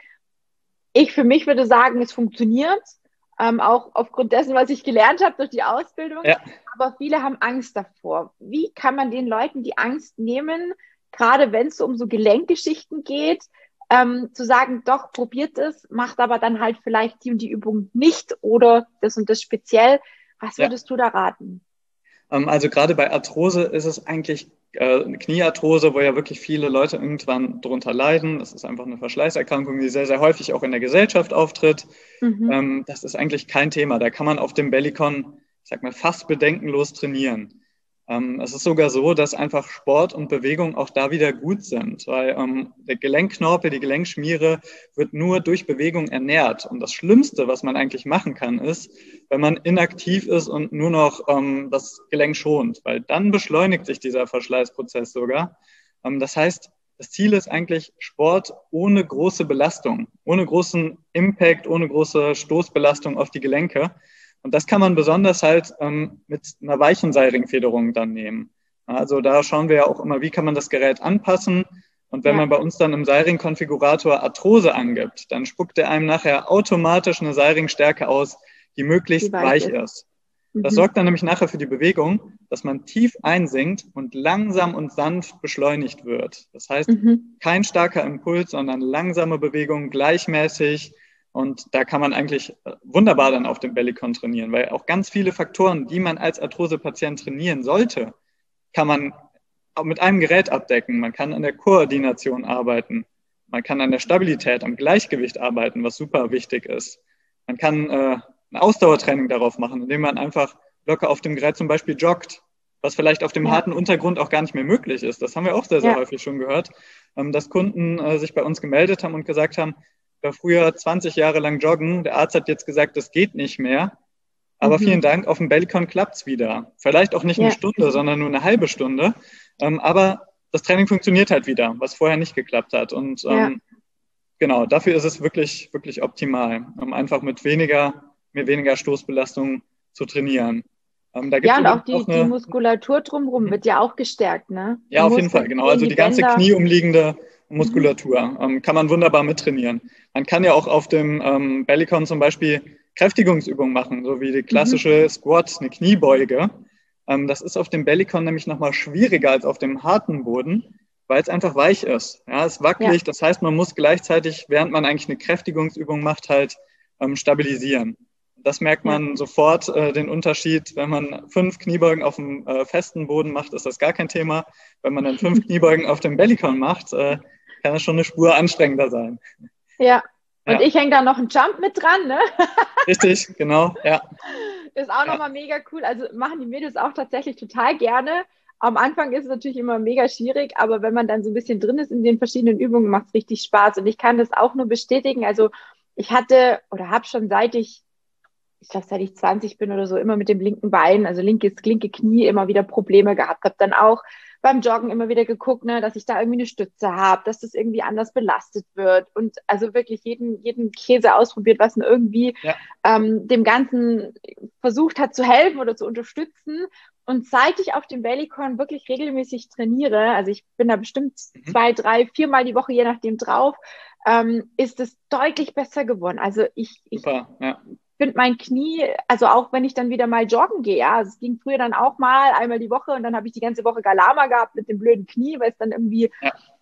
Ich für mich würde sagen, es funktioniert, ähm, auch aufgrund dessen, was ich gelernt habe durch die Ausbildung. Ja. Aber viele haben Angst davor. Wie kann man den Leuten die Angst nehmen, gerade wenn es so um so Gelenkgeschichten geht, ähm, zu sagen, doch, probiert es, macht aber dann halt vielleicht die und die Übung nicht oder das und das speziell. Was Ja. würdest du da raten? Ähm, also gerade bei Arthrose ist es eigentlich äh, eine Kniearthrose, wo ja wirklich viele Leute irgendwann drunter leiden. Das ist einfach eine Verschleißerkrankung, die sehr, sehr häufig auch in der Gesellschaft auftritt. Mhm. Ähm, das ist eigentlich kein Thema. Da kann man auf dem Bellicon, ich sag mal, fast bedenkenlos trainieren. Ähm, es ist sogar so, dass einfach Sport und Bewegung auch da wieder gut sind, weil ähm, der Gelenkknorpel, die Gelenkschmiere wird nur durch Bewegung ernährt. Und das Schlimmste, was man eigentlich machen kann, ist, wenn man inaktiv ist und nur noch ähm, das Gelenk schont, weil dann beschleunigt sich dieser Verschleißprozess sogar. Ähm, das heißt, das Ziel ist eigentlich Sport ohne große Belastung, ohne großen Impact, ohne große Stoßbelastung auf die Gelenke. Und das kann man besonders halt ähm, mit einer weichen Seilringfederung dann nehmen. Also da schauen wir ja auch immer, wie kann man das Gerät anpassen. Und wenn Ja, man bei uns dann im Seilring-Konfigurator Arthrose angibt, dann spuckt er einem nachher automatisch eine Seilringstärke aus, die die möglichst weich weich ist. ist. Das Mhm. sorgt dann nämlich nachher für die Bewegung, dass man tief einsinkt und langsam und sanft beschleunigt wird. Das heißt, Mhm. kein starker Impuls, sondern langsame Bewegung, gleichmäßig. Und da kann man eigentlich wunderbar dann auf dem Bellicon trainieren, weil auch ganz viele Faktoren, die man als Arthrose-Patient trainieren sollte, kann man auch mit einem Gerät abdecken. Man kann an der Koordination arbeiten. Man kann an der Stabilität, am Gleichgewicht arbeiten, was super wichtig ist. Man kann äh, ein Ausdauertraining darauf machen, indem man einfach locker auf dem Gerät zum Beispiel joggt, was vielleicht auf dem Ja, harten Untergrund auch gar nicht mehr möglich ist. Das haben wir auch sehr, sehr ja. häufig schon gehört, ähm, dass Kunden äh, sich bei uns gemeldet haben und gesagt haben, ich war früher zwanzig Jahre lang joggen, der Arzt hat jetzt gesagt, das geht nicht mehr. Aber Mhm. vielen Dank, auf dem Bellicon klappt es wieder. Vielleicht auch nicht eine Ja. Stunde, sondern nur eine halbe Stunde. Ähm, aber das Training funktioniert halt wieder, was vorher nicht geklappt hat. Und Ja. ähm, genau, dafür ist es wirklich, wirklich optimal, um einfach mit weniger, mit weniger Stoßbelastung zu trainieren. Ähm, da gibt Ja, es und auch übrigens auch die, die eine, Muskulatur drumherum wird ja auch gestärkt, ne? Die ja, auf jeden Fall, Muskeln, genau. Sehnen, Also die die ganze Bänder. knieumliegende Mhm. Muskulatur ähm, kann man wunderbar mittrainieren. Man kann ja auch auf dem ähm, Bellicon zum Beispiel Kräftigungsübungen machen, so wie die Mhm. klassische Squat, eine Kniebeuge. Ähm, das ist auf dem Bellicon nämlich nochmal schwieriger als auf dem harten Boden, weil es einfach weich ist. Ja, es ist Ja. wackelig, das heißt, man muss gleichzeitig, während man eigentlich eine Kräftigungsübung macht, halt ähm, stabilisieren. Das merkt Ja. man sofort, äh, den Unterschied. Wenn man fünf Kniebeugen auf dem äh, festen Boden macht, ist das gar kein Thema. Wenn man dann fünf Kniebeugen auf dem Bellicon macht, äh, kann es schon eine Spur anstrengender sein. Ja. Und Ja, ich hänge da noch einen Jump mit dran, ne? richtig, genau. Ja, Ist auch ja, nochmal mega cool. Also machen die Mädels auch tatsächlich total gerne. Am Anfang ist es natürlich immer mega schwierig, aber wenn man dann so ein bisschen drin ist in den verschiedenen Übungen, macht es richtig Spaß. Und ich kann das auch nur bestätigen. Also ich hatte oder habe schon seit ich, ich glaube, seit ich zwanzig bin oder so, immer mit dem linken Bein, also linkes, linke Knie, immer wieder Probleme gehabt. Habe dann auch beim Joggen immer wieder geguckt, ne, dass ich da irgendwie eine Stütze habe, dass das irgendwie anders belastet wird und also wirklich jeden, jeden Käse ausprobiert, was mir irgendwie ja. ähm, dem Ganzen versucht hat zu helfen oder zu unterstützen. Und seit ich auf dem Bellicon wirklich regelmäßig trainiere, also ich bin da bestimmt Mhm. zwei, drei, viermal die Woche, je nachdem drauf, ähm, ist es deutlich besser geworden. Also ich, ich Super. Ja, finde mein Knie, also auch wenn ich dann wieder mal joggen gehe, ja, also es ging früher dann auch mal einmal die Woche und dann habe ich die ganze Woche Galama gehabt mit dem blöden Knie, weil es dann irgendwie ja,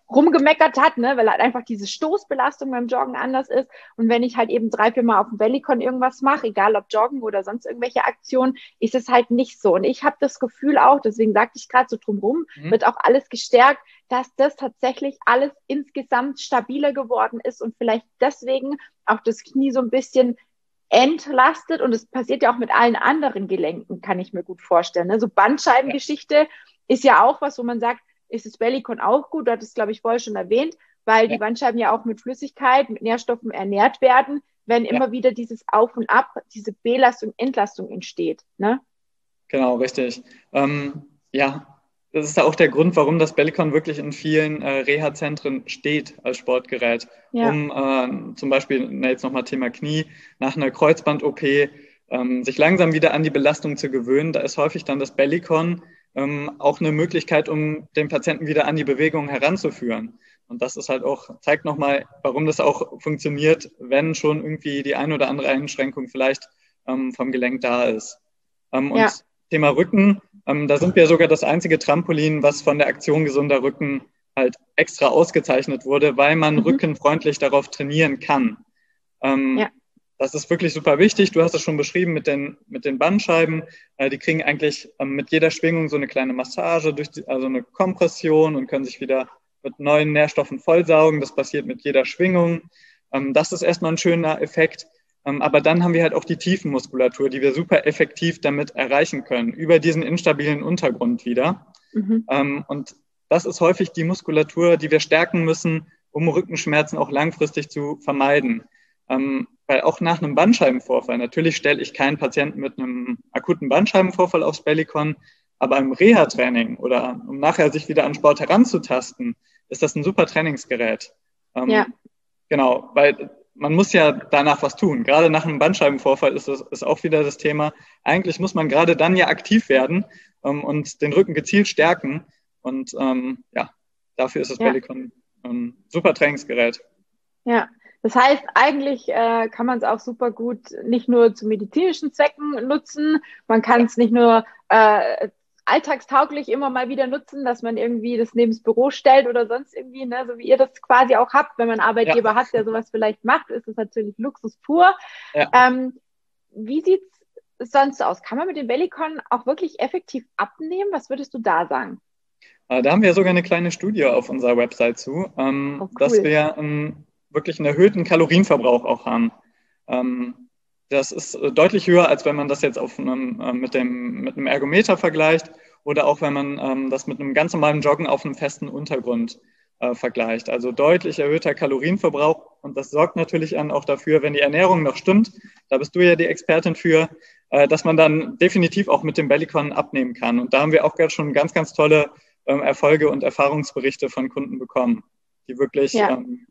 rumgemeckert hat, ne, weil halt einfach diese Stoßbelastung beim Joggen anders ist. Und wenn ich halt eben drei, vier Mal auf dem Bellycon irgendwas mache, egal ob Joggen oder sonst irgendwelche Aktionen, ist es halt nicht so. Und ich habe das Gefühl auch, deswegen sagte ich gerade so drumherum, mhm. wird auch alles gestärkt, dass das tatsächlich alles insgesamt stabiler geworden ist und vielleicht deswegen auch das Knie so ein bisschen entlastet. Und es passiert ja auch mit allen anderen Gelenken, kann ich mir gut vorstellen. Ne? So Bandscheibengeschichte ja. ist ja auch was, wo man sagt, ist das Bellycon auch gut, du hattest, glaube ich, vorher schon erwähnt, weil ja. die Bandscheiben ja auch mit Flüssigkeit, mit Nährstoffen ernährt werden, wenn ja. immer wieder dieses Auf und Ab, diese Belastung, Entlastung entsteht. Ne? Genau, richtig. Ähm, ja, das ist auch der Grund, warum das Bellycon wirklich in vielen äh, Reha-Zentren steht als Sportgerät. Ja. Um äh, zum Beispiel, na, jetzt nochmal Thema Knie, nach einer Kreuzband-O P ähm, sich langsam wieder an die Belastung zu gewöhnen. Da ist häufig dann das Bellycon ähm, auch eine Möglichkeit, um den Patienten wieder an die Bewegung heranzuführen. Und das ist halt auch, zeigt nochmal, warum das auch funktioniert, wenn schon irgendwie die ein oder andere Einschränkung vielleicht ähm, vom Gelenk da ist. Ähm, und ja. Thema Rücken, ähm, da sind wir sogar das einzige Trampolin, was von der Aktion Gesunder Rücken halt extra ausgezeichnet wurde, weil man mhm. rückenfreundlich darauf trainieren kann. Ähm, ja. Das ist wirklich super wichtig. Du hast es schon beschrieben mit den, mit den Bandscheiben. Äh, die kriegen eigentlich ähm, mit jeder Schwingung so eine kleine Massage, durch die, also eine Kompression und können sich wieder mit neuen Nährstoffen vollsaugen. Das passiert mit jeder Schwingung. Ähm, das ist erstmal ein schöner Effekt. Ähm, aber dann haben wir halt auch die Tiefenmuskulatur, die wir super effektiv damit erreichen können, über diesen instabilen Untergrund wieder. Mhm. Ähm, und das ist häufig die Muskulatur, die wir stärken müssen, um Rückenschmerzen auch langfristig zu vermeiden. Ähm, weil auch nach einem Bandscheibenvorfall, natürlich stelle ich keinen Patienten mit einem akuten Bandscheibenvorfall aufs Bellycon, aber im Reha-Training oder um nachher sich wieder an Sport heranzutasten, ist das ein super Trainingsgerät. Ähm, ja. Genau, weil man muss ja danach was tun. Gerade nach einem Bandscheibenvorfall ist das ist auch wieder das Thema. Eigentlich muss man gerade dann ja aktiv werden ähm, und den Rücken gezielt stärken. Und ähm, ja, dafür ist das ja. Bellycon ein super Trainingsgerät. Ja. Das heißt, eigentlich äh, kann man es auch super gut nicht nur zu medizinischen Zwecken nutzen, man kann es nicht nur äh, alltagstauglich immer mal wieder nutzen, dass man irgendwie das neben das Büro stellt oder sonst irgendwie, ne, so wie ihr das quasi auch habt, wenn man einen Arbeitgeber ja. hat, der sowas vielleicht macht, ist das natürlich Luxus pur. Ja. Ähm, wie sieht's sonst aus? Kann man mit dem Bellycon auch wirklich effektiv abnehmen? Was würdest du da sagen? Da haben wir sogar eine kleine Studie auf unserer Website zu, ähm, oh, cool. dass wir ähm, wirklich einen erhöhten Kalorienverbrauch auch haben. Ähm, das ist deutlich höher, als wenn man das jetzt auf einem, äh, mit, dem, mit einem Ergometer vergleicht oder auch wenn man ähm, das mit einem ganz normalen Joggen auf einem festen Untergrund äh, vergleicht. Also deutlich erhöhter Kalorienverbrauch und das sorgt natürlich dann auch dafür, wenn die Ernährung noch stimmt, da bist du ja die Expertin für, äh, dass man dann definitiv auch mit dem Bellycon abnehmen kann. Und da haben wir auch schon ganz, ganz tolle ähm, Erfolge und Erfahrungsberichte von Kunden bekommen, die wirklich ja. ähm,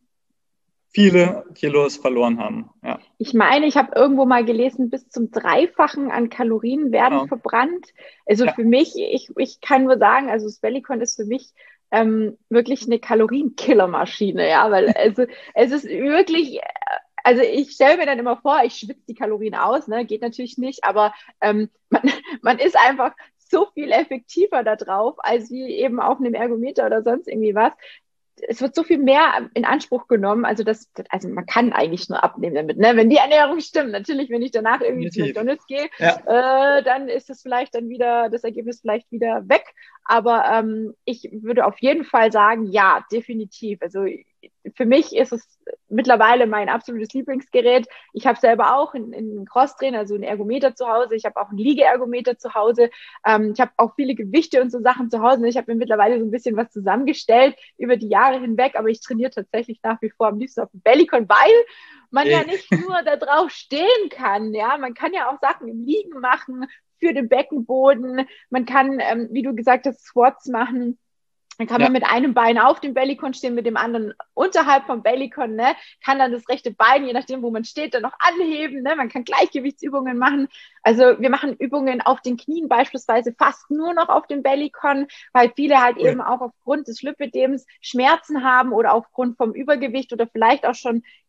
viele Kilos verloren haben. Ja. Ich meine, ich habe irgendwo mal gelesen, bis zum Dreifachen an Kalorien werden genau. verbrannt. Also ja. für mich, ich, ich kann nur sagen, also das Bellycon ist für mich ähm, wirklich eine Kalorienkillermaschine, ja, weil also es ist wirklich, also ich stelle mir dann immer vor, ich schwitze die Kalorien aus, ne, geht natürlich nicht, aber ähm, man, man ist einfach so viel effektiver da drauf, als wie eben auf einem Ergometer oder sonst irgendwie was. Es wird so viel mehr in Anspruch genommen, also das, also man kann eigentlich nur abnehmen damit, ne? Wenn die Ernährung stimmt. Natürlich, wenn ich danach irgendwie zu McDonald's gehe, ja. äh, dann ist das vielleicht dann wieder, das Ergebnis vielleicht wieder weg. Aber ähm, ich würde auf jeden Fall sagen, ja, definitiv. Also für mich ist es mittlerweile mein absolutes Lieblingsgerät. Ich habe selber auch einen, einen Crosstrainer, also einen Ergometer zu Hause. Ich habe auch einen Liegeergometer zu Hause. Ähm, ich habe auch viele Gewichte und so Sachen zu Hause. Ich habe mir mittlerweile so ein bisschen was zusammengestellt über die Jahre hinweg, aber ich trainiere tatsächlich nach wie vor am liebsten auf dem Bellycon, weil man ja nicht nur da drauf stehen kann. Ja, man kann ja auch Sachen im Liegen machen für den Beckenboden. Man kann, ähm, wie du gesagt hast, Squats machen. Dann kann man ja. mit einem Bein auf dem Bellycon stehen, mit dem anderen unterhalb vom Bellycon, ne? Kann dann das rechte Bein, je nachdem, wo man steht, dann noch anheben, ne? Man kann Gleichgewichtsübungen machen. Also wir machen Übungen auf den Knien beispielsweise fast nur noch auf dem Bellycon, weil viele halt cool. eben auch aufgrund des Lymphödems Schmerzen haben oder aufgrund vom Übergewicht oder vielleicht auch schon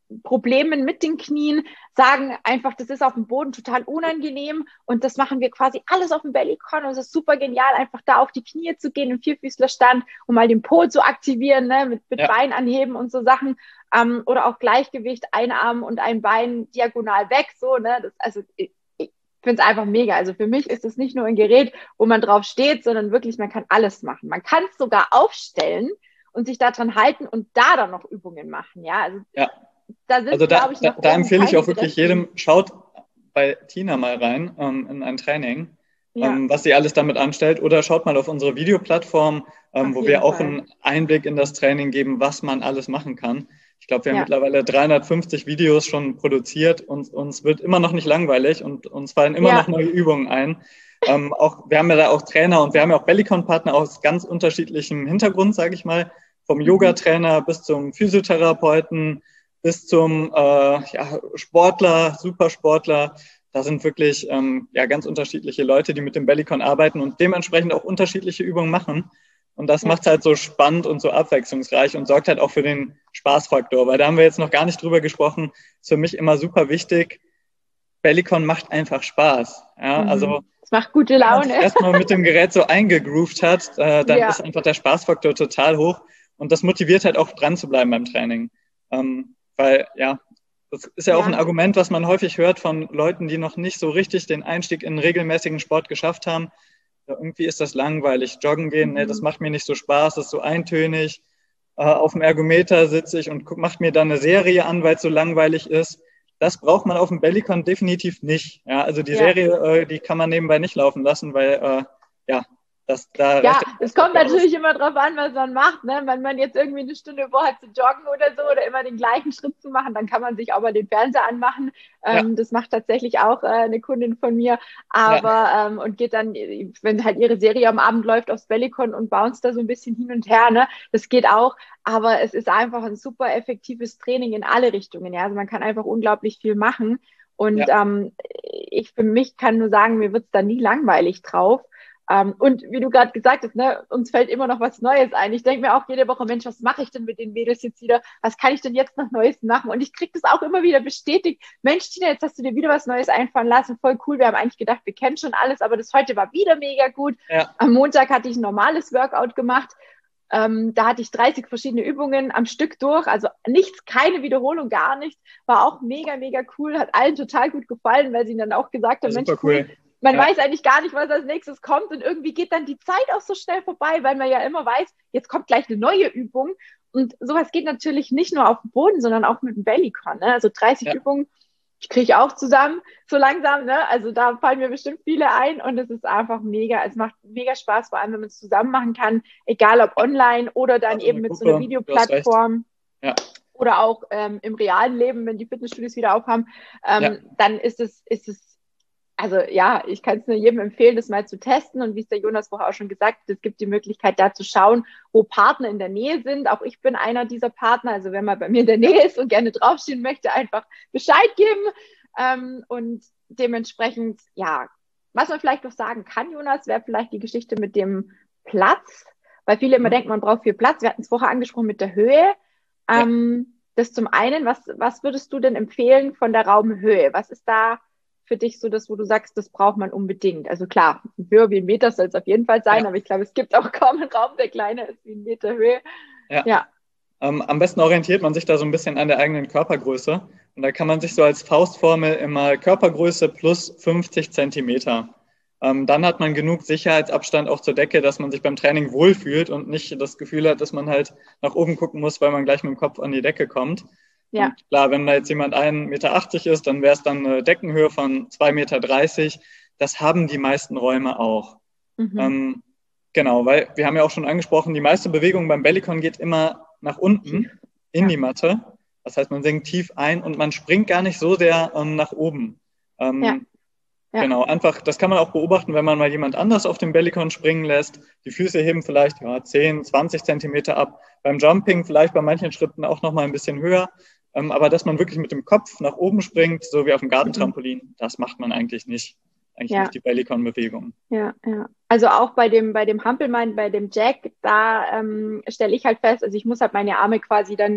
Problemen mit den Knien, sagen einfach, das ist auf dem Boden total unangenehm und das machen wir quasi alles auf dem Bellycon und es ist super genial, einfach da auf die Knie zu gehen im Vierfüßlerstand, um mal den Po zu aktivieren, ne, mit, mit Ja. Bein anheben und so Sachen, ähm, oder auch Gleichgewicht, ein Arm und ein Bein diagonal weg, so, ne, das, also ich, ich finde es einfach mega. Also für mich ist es nicht nur ein Gerät, wo man drauf steht, sondern wirklich, man kann alles machen. Man kann es sogar aufstellen und sich daran halten und da dann noch Übungen machen, ja, also Ja. da sind, Also da, glaube ich, da, noch da empfehle ich auch wirklich Grenzen. jedem, schaut bei Tina mal rein ähm, in ein Training, Ja. ähm, was sie alles damit anstellt, oder schaut mal auf unsere Videoplattform, ähm, wo wir auch Fall. einen Einblick in das Training geben, was man alles machen kann. Ich glaube, wir haben Ja. mittlerweile dreihundertfünfzig Videos schon produziert und uns wird immer noch nicht langweilig und uns fallen immer Ja. noch neue Übungen ein. Ähm, auch, wir haben ja da auch Trainer und wir haben ja auch Bellycon-Partner aus ganz unterschiedlichem Hintergrund, sage ich mal, vom Mhm. Yoga-Trainer bis zum Physiotherapeuten, bis zum äh, ja, Sportler, Supersportler. Da sind wirklich ähm, ja, ganz unterschiedliche Leute, die mit dem Bellycon arbeiten und dementsprechend auch unterschiedliche Übungen machen. Und das Ja. macht es halt so spannend und so abwechslungsreich und sorgt halt auch für den Spaßfaktor. Weil da haben wir jetzt noch gar nicht drüber gesprochen. Ist für mich immer super wichtig. Bellycon macht einfach Spaß. Ja, Mhm. also es macht gute wenn man sich Laune. erstmal mit dem Gerät so eingegroovt hat, äh, dann Ja. ist einfach der Spaßfaktor total hoch. Und das motiviert halt auch dran zu bleiben beim Training. Ähm, weil, ja, das ist ja, ja auch ein Argument, was man häufig hört von Leuten, die noch nicht so richtig den Einstieg in regelmäßigen Sport geschafft haben. Ja, irgendwie ist das langweilig. Joggen gehen, mhm. ne, das macht mir nicht so Spaß, das ist so eintönig. Äh, auf dem Ergometer sitze ich und mache mir dann eine Serie an, weil es so langweilig ist. Das braucht man auf dem Bellycon definitiv nicht. Ja, also die ja. Serie, äh, die kann man nebenbei nicht laufen lassen, weil äh, ja, das da ja, es kommt natürlich aus. immer drauf an, was man macht. Ne? Wenn man jetzt irgendwie eine Stunde vorhat zu joggen oder so oder immer den gleichen Schritt zu machen, dann kann man sich auch mal den Fernseher anmachen. Ähm, ja. Das macht tatsächlich auch äh, eine Kundin von mir. Aber ja. ähm, und geht dann, wenn halt ihre Serie am Abend läuft, aufs Bellycon und bounce da so ein bisschen hin und her. Ne? Das geht auch. Aber es ist einfach ein super effektives Training in alle Richtungen. Ja? Also man kann einfach unglaublich viel machen. Und ja. ähm, ich für mich kann nur sagen, mir wird es da nie langweilig drauf. Um, und wie du gerade gesagt hast, ne, uns fällt immer noch was Neues ein. Ich denke mir auch jede Woche, Mensch, was mache ich denn mit den Mädels jetzt wieder? Was kann ich denn jetzt noch Neues machen? Und ich kriege das auch immer wieder bestätigt. Mensch, Tina, jetzt hast du dir wieder was Neues einfallen lassen. Voll cool. Wir haben eigentlich gedacht, wir kennen schon alles, aber das heute war wieder mega gut. Ja. Am Montag hatte ich ein normales Workout gemacht. Ähm, da hatte ich dreißig verschiedene Übungen am Stück durch. Also nichts, keine Wiederholung, gar nichts. War auch mega, mega cool. Hat allen total gut gefallen, weil sie dann auch gesagt haben, Mensch, cool. cool. Man ja. weiß eigentlich gar nicht, was als nächstes kommt und irgendwie geht dann die Zeit auch so schnell vorbei, weil man ja immer weiß, jetzt kommt gleich eine neue Übung und sowas geht natürlich nicht nur auf dem Boden, sondern auch mit dem Bellycon, ne? Also dreißig ja. Übungen kriege ich auch zusammen, so langsam, ne? Also da fallen mir bestimmt viele ein und es ist einfach mega, es macht mega Spaß, vor allem wenn man es zusammen machen kann, egal ob online oder dann also eben mit Gruppe, so einer Videoplattform. Ja. Oder auch ähm, im realen Leben, wenn die Fitnessstudios wieder aufhaben, ähm, ja. dann ist es, ist es Also ja, ich kann es nur jedem empfehlen, das mal zu testen. Und wie es der Jonas vorher auch schon gesagt hat, es gibt die Möglichkeit, da zu schauen, wo Partner in der Nähe sind. Auch ich bin einer dieser Partner. Also wenn man bei mir in der Nähe ist und gerne draufstehen möchte, einfach Bescheid geben. Ähm, und dementsprechend, ja, was man vielleicht noch sagen kann, Jonas, wäre vielleicht die Geschichte mit dem Platz. Weil viele immer mhm. denken, man braucht viel Platz. Wir hatten es vorher angesprochen mit der Höhe. Ähm, ja. Das zum einen, was, was würdest du denn empfehlen von der Raumhöhe? Was ist da für dich so das, wo du sagst, das braucht man unbedingt? Also klar, höher wie ein Meter soll es auf jeden Fall sein, ja. aber ich glaube, es gibt auch kaum einen Raum, der kleiner ist wie ein Meter Höhe. Ja. ja. Ähm, am besten orientiert man sich da so ein bisschen an der eigenen Körpergröße. Und da kann man sich so als Faustformel immer Körpergröße plus fünfzig Zentimeter. Ähm, dann hat man genug Sicherheitsabstand auch zur Decke, dass man sich beim Training wohlfühlt und nicht das Gefühl hat, dass man halt nach oben gucken muss, weil man gleich mit dem Kopf an die Decke kommt. Ja. Und klar, wenn da jetzt jemand ein Meter achtzig ist, dann wäre es dann eine Deckenhöhe von zwei Meter dreißig. Das haben die meisten Räume auch. Mhm. Ähm, genau, weil wir haben ja auch schon angesprochen, die meiste Bewegung beim Bellycon geht immer nach unten in ja. die Matte. Das heißt, man sinkt tief ein und man springt gar nicht so sehr ähm, nach oben. Ähm, ja. Ja. Genau, einfach, das kann man auch beobachten, wenn man mal jemand anders auf dem Bellycon springen lässt. Die Füße heben vielleicht ja, zehn, zwanzig Zentimeter ab. Beim Jumping vielleicht bei manchen Schritten auch noch mal ein bisschen höher. Ähm, aber dass man wirklich mit dem Kopf nach oben springt, so wie auf dem Gartentrampolin, mhm. das macht man eigentlich nicht. Eigentlich ja. nicht die Bellycon-Bewegung. Ja, ja. Also auch bei dem, bei dem Hampelmann, bei dem Jack, da ähm, stelle ich halt fest, also ich muss halt meine Arme quasi dann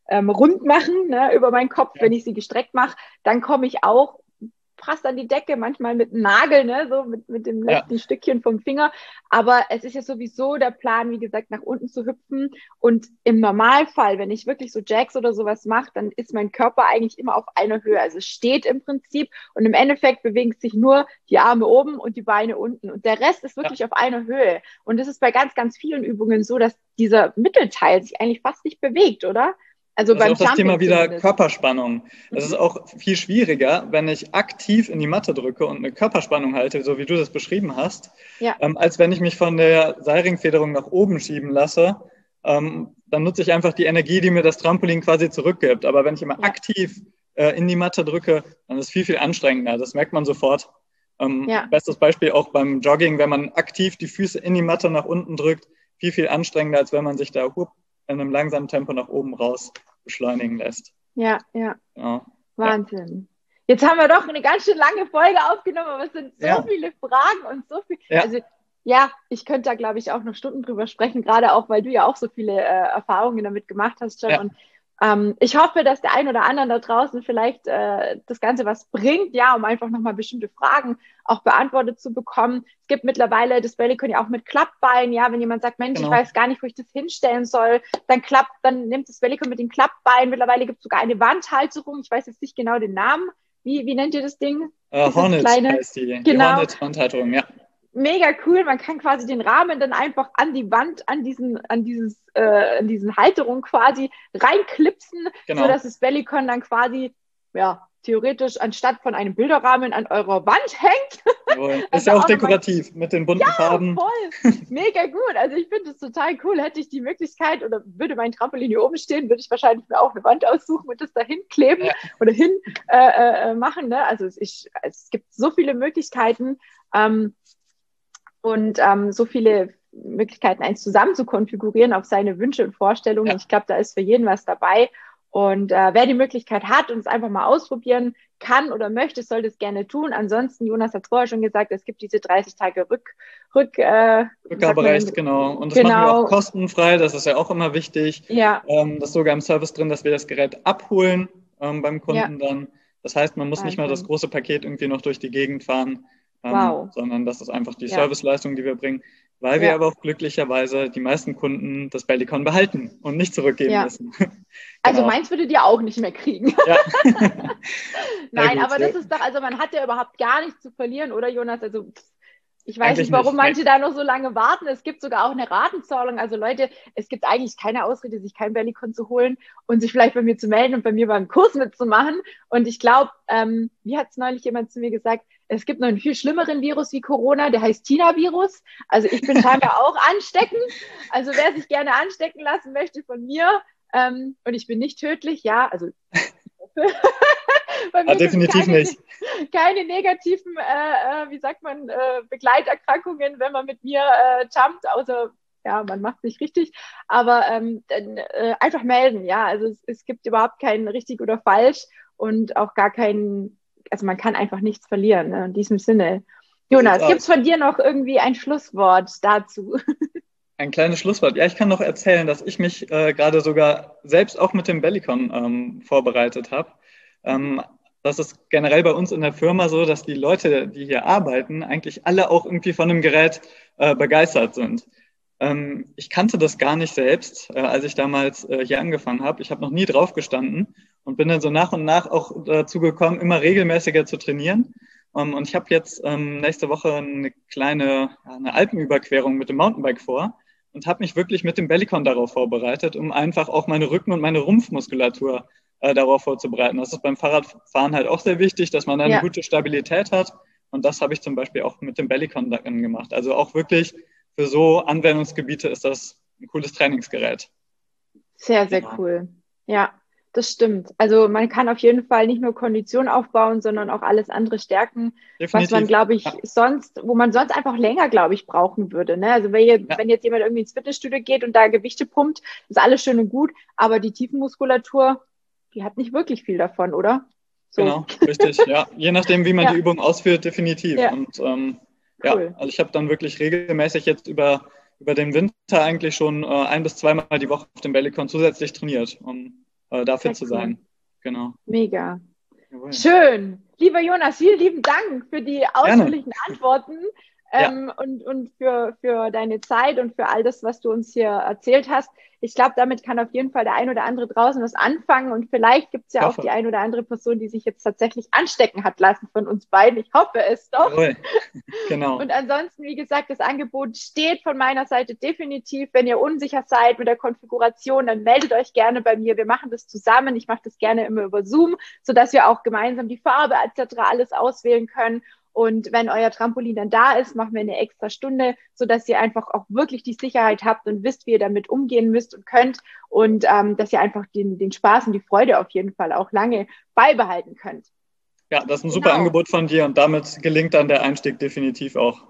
ähm, rund machen, ne, über meinen Kopf, ja. wenn ich sie gestreckt mache. Dann komme ich auch fast an die Decke, manchmal mit einem Nagel, ne, so mit, mit dem letzten ja. Stückchen vom Finger. Aber es ist ja sowieso der Plan, wie gesagt, nach unten zu hüpfen. Und im Normalfall, wenn ich wirklich so Jacks oder sowas mache, dann ist mein Körper eigentlich immer auf einer Höhe. Also es steht im Prinzip und im Endeffekt bewegen sich nur die Arme oben und die Beine unten. Und der Rest ist wirklich ja. auf einer Höhe. Und das ist bei ganz, ganz vielen Übungen so, dass dieser Mittelteil sich eigentlich fast nicht bewegt, oder? Also das beim ist auch das Jumping Thema wieder zumindest. Körperspannung. Es Mhm. ist auch viel schwieriger, wenn ich aktiv in die Matte drücke und eine Körperspannung halte, so wie du das beschrieben hast, ja. ähm, als wenn ich mich von der Seilringfederung nach oben schieben lasse. Ähm, dann nutze ich einfach die Energie, die mir das Trampolin quasi zurückgibt. Aber wenn ich immer ja. aktiv äh, in die Matte drücke, dann ist es viel, viel anstrengender. Das merkt man sofort. Ähm, ja. Bestes Beispiel auch beim Jogging, wenn man aktiv die Füße in die Matte nach unten drückt, viel, viel anstrengender, als wenn man sich da hup, in einem langsamen Tempo nach oben raus beschleunigen lässt. Ja, ja. ja. Wahnsinn. Ja. Jetzt haben wir doch eine ganz schön lange Folge aufgenommen, aber es sind so ja. viele Fragen und so viel. Ja. Also ja, ich könnte da, glaube ich, auch noch Stunden drüber sprechen, gerade auch, weil du ja auch so viele äh, Erfahrungen damit gemacht hast schon. Ja. Und ähm, ich hoffe, dass der ein oder andere da draußen vielleicht äh, das Ganze was bringt, ja, um einfach nochmal bestimmte Fragen auch beantwortet zu bekommen. Es gibt mittlerweile das Bellycon ja auch mit Klappbein, ja, wenn jemand sagt, Mensch, genau. ich weiß gar nicht, wo ich das hinstellen soll, dann klappt, dann nimmt das Bellycon mit dem Klappbein. Mittlerweile gibt es sogar eine Wandhalterung, ich weiß jetzt nicht genau den Namen. Wie, wie nennt ihr das Ding? Uh, Hornet heißt die. Genau. Die Hornet-Wandhalterung, ja. Mega cool, man kann quasi den Rahmen dann einfach an die Wand, an diesen, an dieses, äh, an diesen Halterung quasi reinklipsen, genau. sodass das Bellycon dann quasi, ja, theoretisch anstatt von einem Bilderrahmen an eurer Wand hängt. Jawohl. Ist also ja auch, auch dekorativ mit den bunten ja, Farben. Voll, mega gut. Also ich finde es total cool. Hätte ich die Möglichkeit oder würde mein Trampolin hier oben stehen, würde ich wahrscheinlich mir auch eine Wand aussuchen und das da hinkleben ja. oder hin äh, äh, machen. Ne? Also ich, es gibt so viele Möglichkeiten. Ähm, Und ähm, so viele Möglichkeiten, eins zusammen zu konfigurieren auf seine Wünsche und Vorstellungen. Ja. Ich glaube, da ist für jeden was dabei. Und äh, wer die Möglichkeit hat und es einfach mal ausprobieren kann oder möchte, sollte es gerne tun. Ansonsten, Jonas hat vorher schon gesagt, es gibt diese dreißig Tage Rück, Rück, äh, Rückgaberecht, genau. Und das genau. machen wir auch kostenfrei. Das ist ja auch immer wichtig. Ja. Ähm, das ist sogar im Service drin, dass wir das Gerät abholen ähm, beim Kunden ja. dann. Das heißt, man muss Wahnsinn. Nicht mal das große Paket irgendwie noch durch die Gegend fahren. Ähm, wow. sondern das ist einfach die ja. Serviceleistung, die wir bringen, weil ja. wir aber auch glücklicherweise die meisten Kunden das Bellycon behalten und nicht zurückgeben ja. müssen. Genau. Also meins würdet ihr auch nicht mehr kriegen. Ja. Nein, gut, aber ja. das ist doch, also man hat ja überhaupt gar nichts zu verlieren, oder Jonas? Also ich weiß eigentlich nicht, warum nicht. manche da noch so lange warten. Es gibt sogar auch eine Ratenzahlung. Also Leute, es gibt eigentlich keine Ausrede, sich kein Bellycon zu holen und sich vielleicht bei mir zu melden und bei mir beim Kurs mitzumachen. Und ich glaube, ähm, wie hat es neulich jemand zu mir gesagt, es gibt noch einen viel schlimmeren Virus wie Corona, der heißt Tina-Virus. Also ich bin scheinbar auch ansteckend. Also wer sich gerne anstecken lassen möchte von mir, ähm, und ich bin nicht tödlich, ja, also bei mir ja, definitiv keine, nicht. Keine negativen, äh, äh, wie sagt man, äh, Begleiterkrankungen, wenn man mit mir äh, jumpt, außer, ja, man macht nicht richtig, aber ähm, dann, äh, einfach melden, ja, also es, es gibt überhaupt kein richtig oder falsch und auch gar kein, also man kann einfach nichts verlieren, ne, in diesem Sinne. Jonas, gibt es von dir noch irgendwie ein Schlusswort dazu? Ein kleines Schlusswort. Ja, ich kann noch erzählen, dass ich mich äh, gerade sogar selbst auch mit dem Bellycon ähm, vorbereitet habe. Ähm, das ist generell bei uns in der Firma so, dass die Leute, die hier arbeiten, eigentlich alle auch irgendwie von dem Gerät äh, begeistert sind. Ähm, ich kannte das gar nicht selbst, äh, als ich damals äh, hier angefangen habe. Ich habe noch nie drauf gestanden und bin dann so nach und nach auch dazu gekommen, immer regelmäßiger zu trainieren. Um, und ich habe jetzt ähm, nächste Woche eine kleine ja, eine Alpenüberquerung mit dem Mountainbike vor und habe mich wirklich mit dem Bellycon darauf vorbereitet, um einfach auch meine Rücken- und meine Rumpfmuskulatur äh, darauf vorzubereiten. Das ist beim Fahrradfahren halt auch sehr wichtig, dass man da eine ja. gute Stabilität hat. Und das habe ich zum Beispiel auch mit dem Bellycon gemacht. Also auch wirklich für so Anwendungsgebiete ist das ein cooles Trainingsgerät. Sehr, sehr ja. cool. Ja, das stimmt. Also man kann auf jeden Fall nicht nur Kondition aufbauen, sondern auch alles andere stärken, definitiv. Was man, glaube ich, ja. sonst, wo man sonst einfach länger, glaube ich, brauchen würde. Ne? Also wenn, ihr, ja. wenn jetzt jemand irgendwie ins Fitnessstudio geht und da Gewichte pumpt, ist alles schön und gut, aber die Tiefenmuskulatur, die hat nicht wirklich viel davon, oder? So. Genau, richtig. Ja, je nachdem, wie man ja. die Übung ausführt, definitiv. Ja. Und ähm, cool. ja, also ich habe dann wirklich regelmäßig jetzt über über den Winter eigentlich schon äh, ein bis zweimal die Woche auf dem Bellycon zusätzlich trainiert. Und äh, dafür Sehr zu cool. sein. Genau. Mega. Jawohl. Schön. Lieber Jonas, vielen lieben Dank für die ausführlichen Gerne. Antworten Ja, ähm, und, und für, für deine Zeit und für all das, was du uns hier erzählt hast. Ich glaube, damit kann auf jeden Fall der ein oder andere draußen was anfangen und vielleicht gibt es ich ja auch hoffe. die ein oder andere Person, die sich jetzt tatsächlich anstecken hat lassen von uns beiden. Ich hoffe es doch. Jawohl. Genau. Und ansonsten, wie gesagt, das Angebot steht von meiner Seite definitiv. Wenn ihr unsicher seid mit der Konfiguration, dann meldet euch gerne bei mir. Wir machen das zusammen. Ich mache das gerne immer über Zoom, sodass wir auch gemeinsam die Farbe et cetera alles auswählen können. Und wenn euer Trampolin dann da ist, machen wir eine extra Stunde, sodass ihr einfach auch wirklich die Sicherheit habt und wisst, wie ihr damit umgehen müsst und könnt. Und ähm, dass ihr einfach den, den Spaß und die Freude auf jeden Fall auch lange beibehalten könnt. Ja, das ist ein super Genau. Angebot von dir und damit gelingt dann der Einstieg definitiv auch.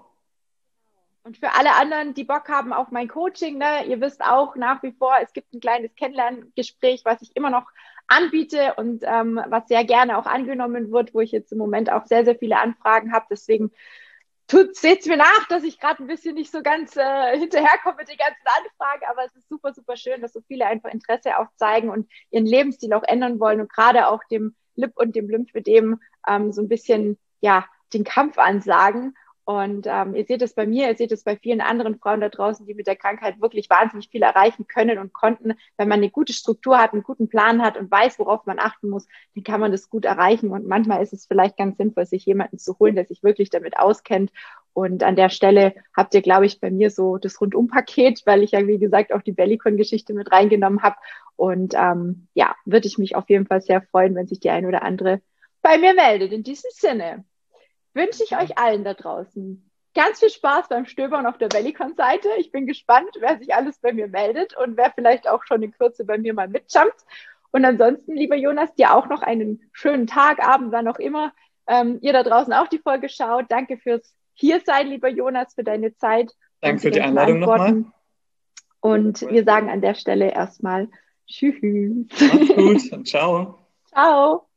Und für alle anderen, die Bock haben auf mein Coaching, ne, ihr wisst auch nach wie vor, es gibt ein kleines Kennenlerngespräch, was ich immer noch anbiete und ähm, was sehr gerne auch angenommen wird, wo ich jetzt im Moment auch sehr, sehr viele Anfragen habe. Deswegen seht es mir nach, dass ich gerade ein bisschen nicht so ganz äh, hinterherkomme mit den ganzen Anfragen, aber es ist super, super schön, dass so viele einfach Interesse auch zeigen und ihren Lebensstil auch ändern wollen und gerade auch dem Lip- und dem Lymphödem ähm, so ein bisschen, ja, den Kampf ansagen. Und ähm, ihr seht es bei mir, ihr seht es bei vielen anderen Frauen da draußen, die mit der Krankheit wirklich wahnsinnig viel erreichen können und konnten. Wenn man eine gute Struktur hat, einen guten Plan hat und weiß, worauf man achten muss, dann kann man das gut erreichen. Und manchmal ist es vielleicht ganz sinnvoll, sich jemanden zu holen, der sich wirklich damit auskennt. Und an der Stelle habt ihr, glaube ich, bei mir so das Rundumpaket, weil ich ja, wie gesagt, auch die Bellicon-Geschichte mit reingenommen habe. Und ähm, ja, würde ich mich auf jeden Fall sehr freuen, wenn sich die ein oder andere bei mir meldet. In diesem Sinne wünsche ich euch allen da draußen ganz viel Spaß beim Stöbern auf der Bellicon-Seite. Ich bin gespannt, wer sich alles bei mir meldet und wer vielleicht auch schon in Kürze bei mir mal mitjumpt. Und ansonsten, lieber Jonas, dir auch noch einen schönen Tag, Abend, wann auch immer ähm, ihr da draußen auch die Folge schaut. Danke fürs Hiersein, lieber Jonas, für deine Zeit Danke und für die die ganzen Einladung nochmal. Antworten. Und wir sagen an der Stelle erstmal Tschüss. Macht's gut und ciao. Ciao.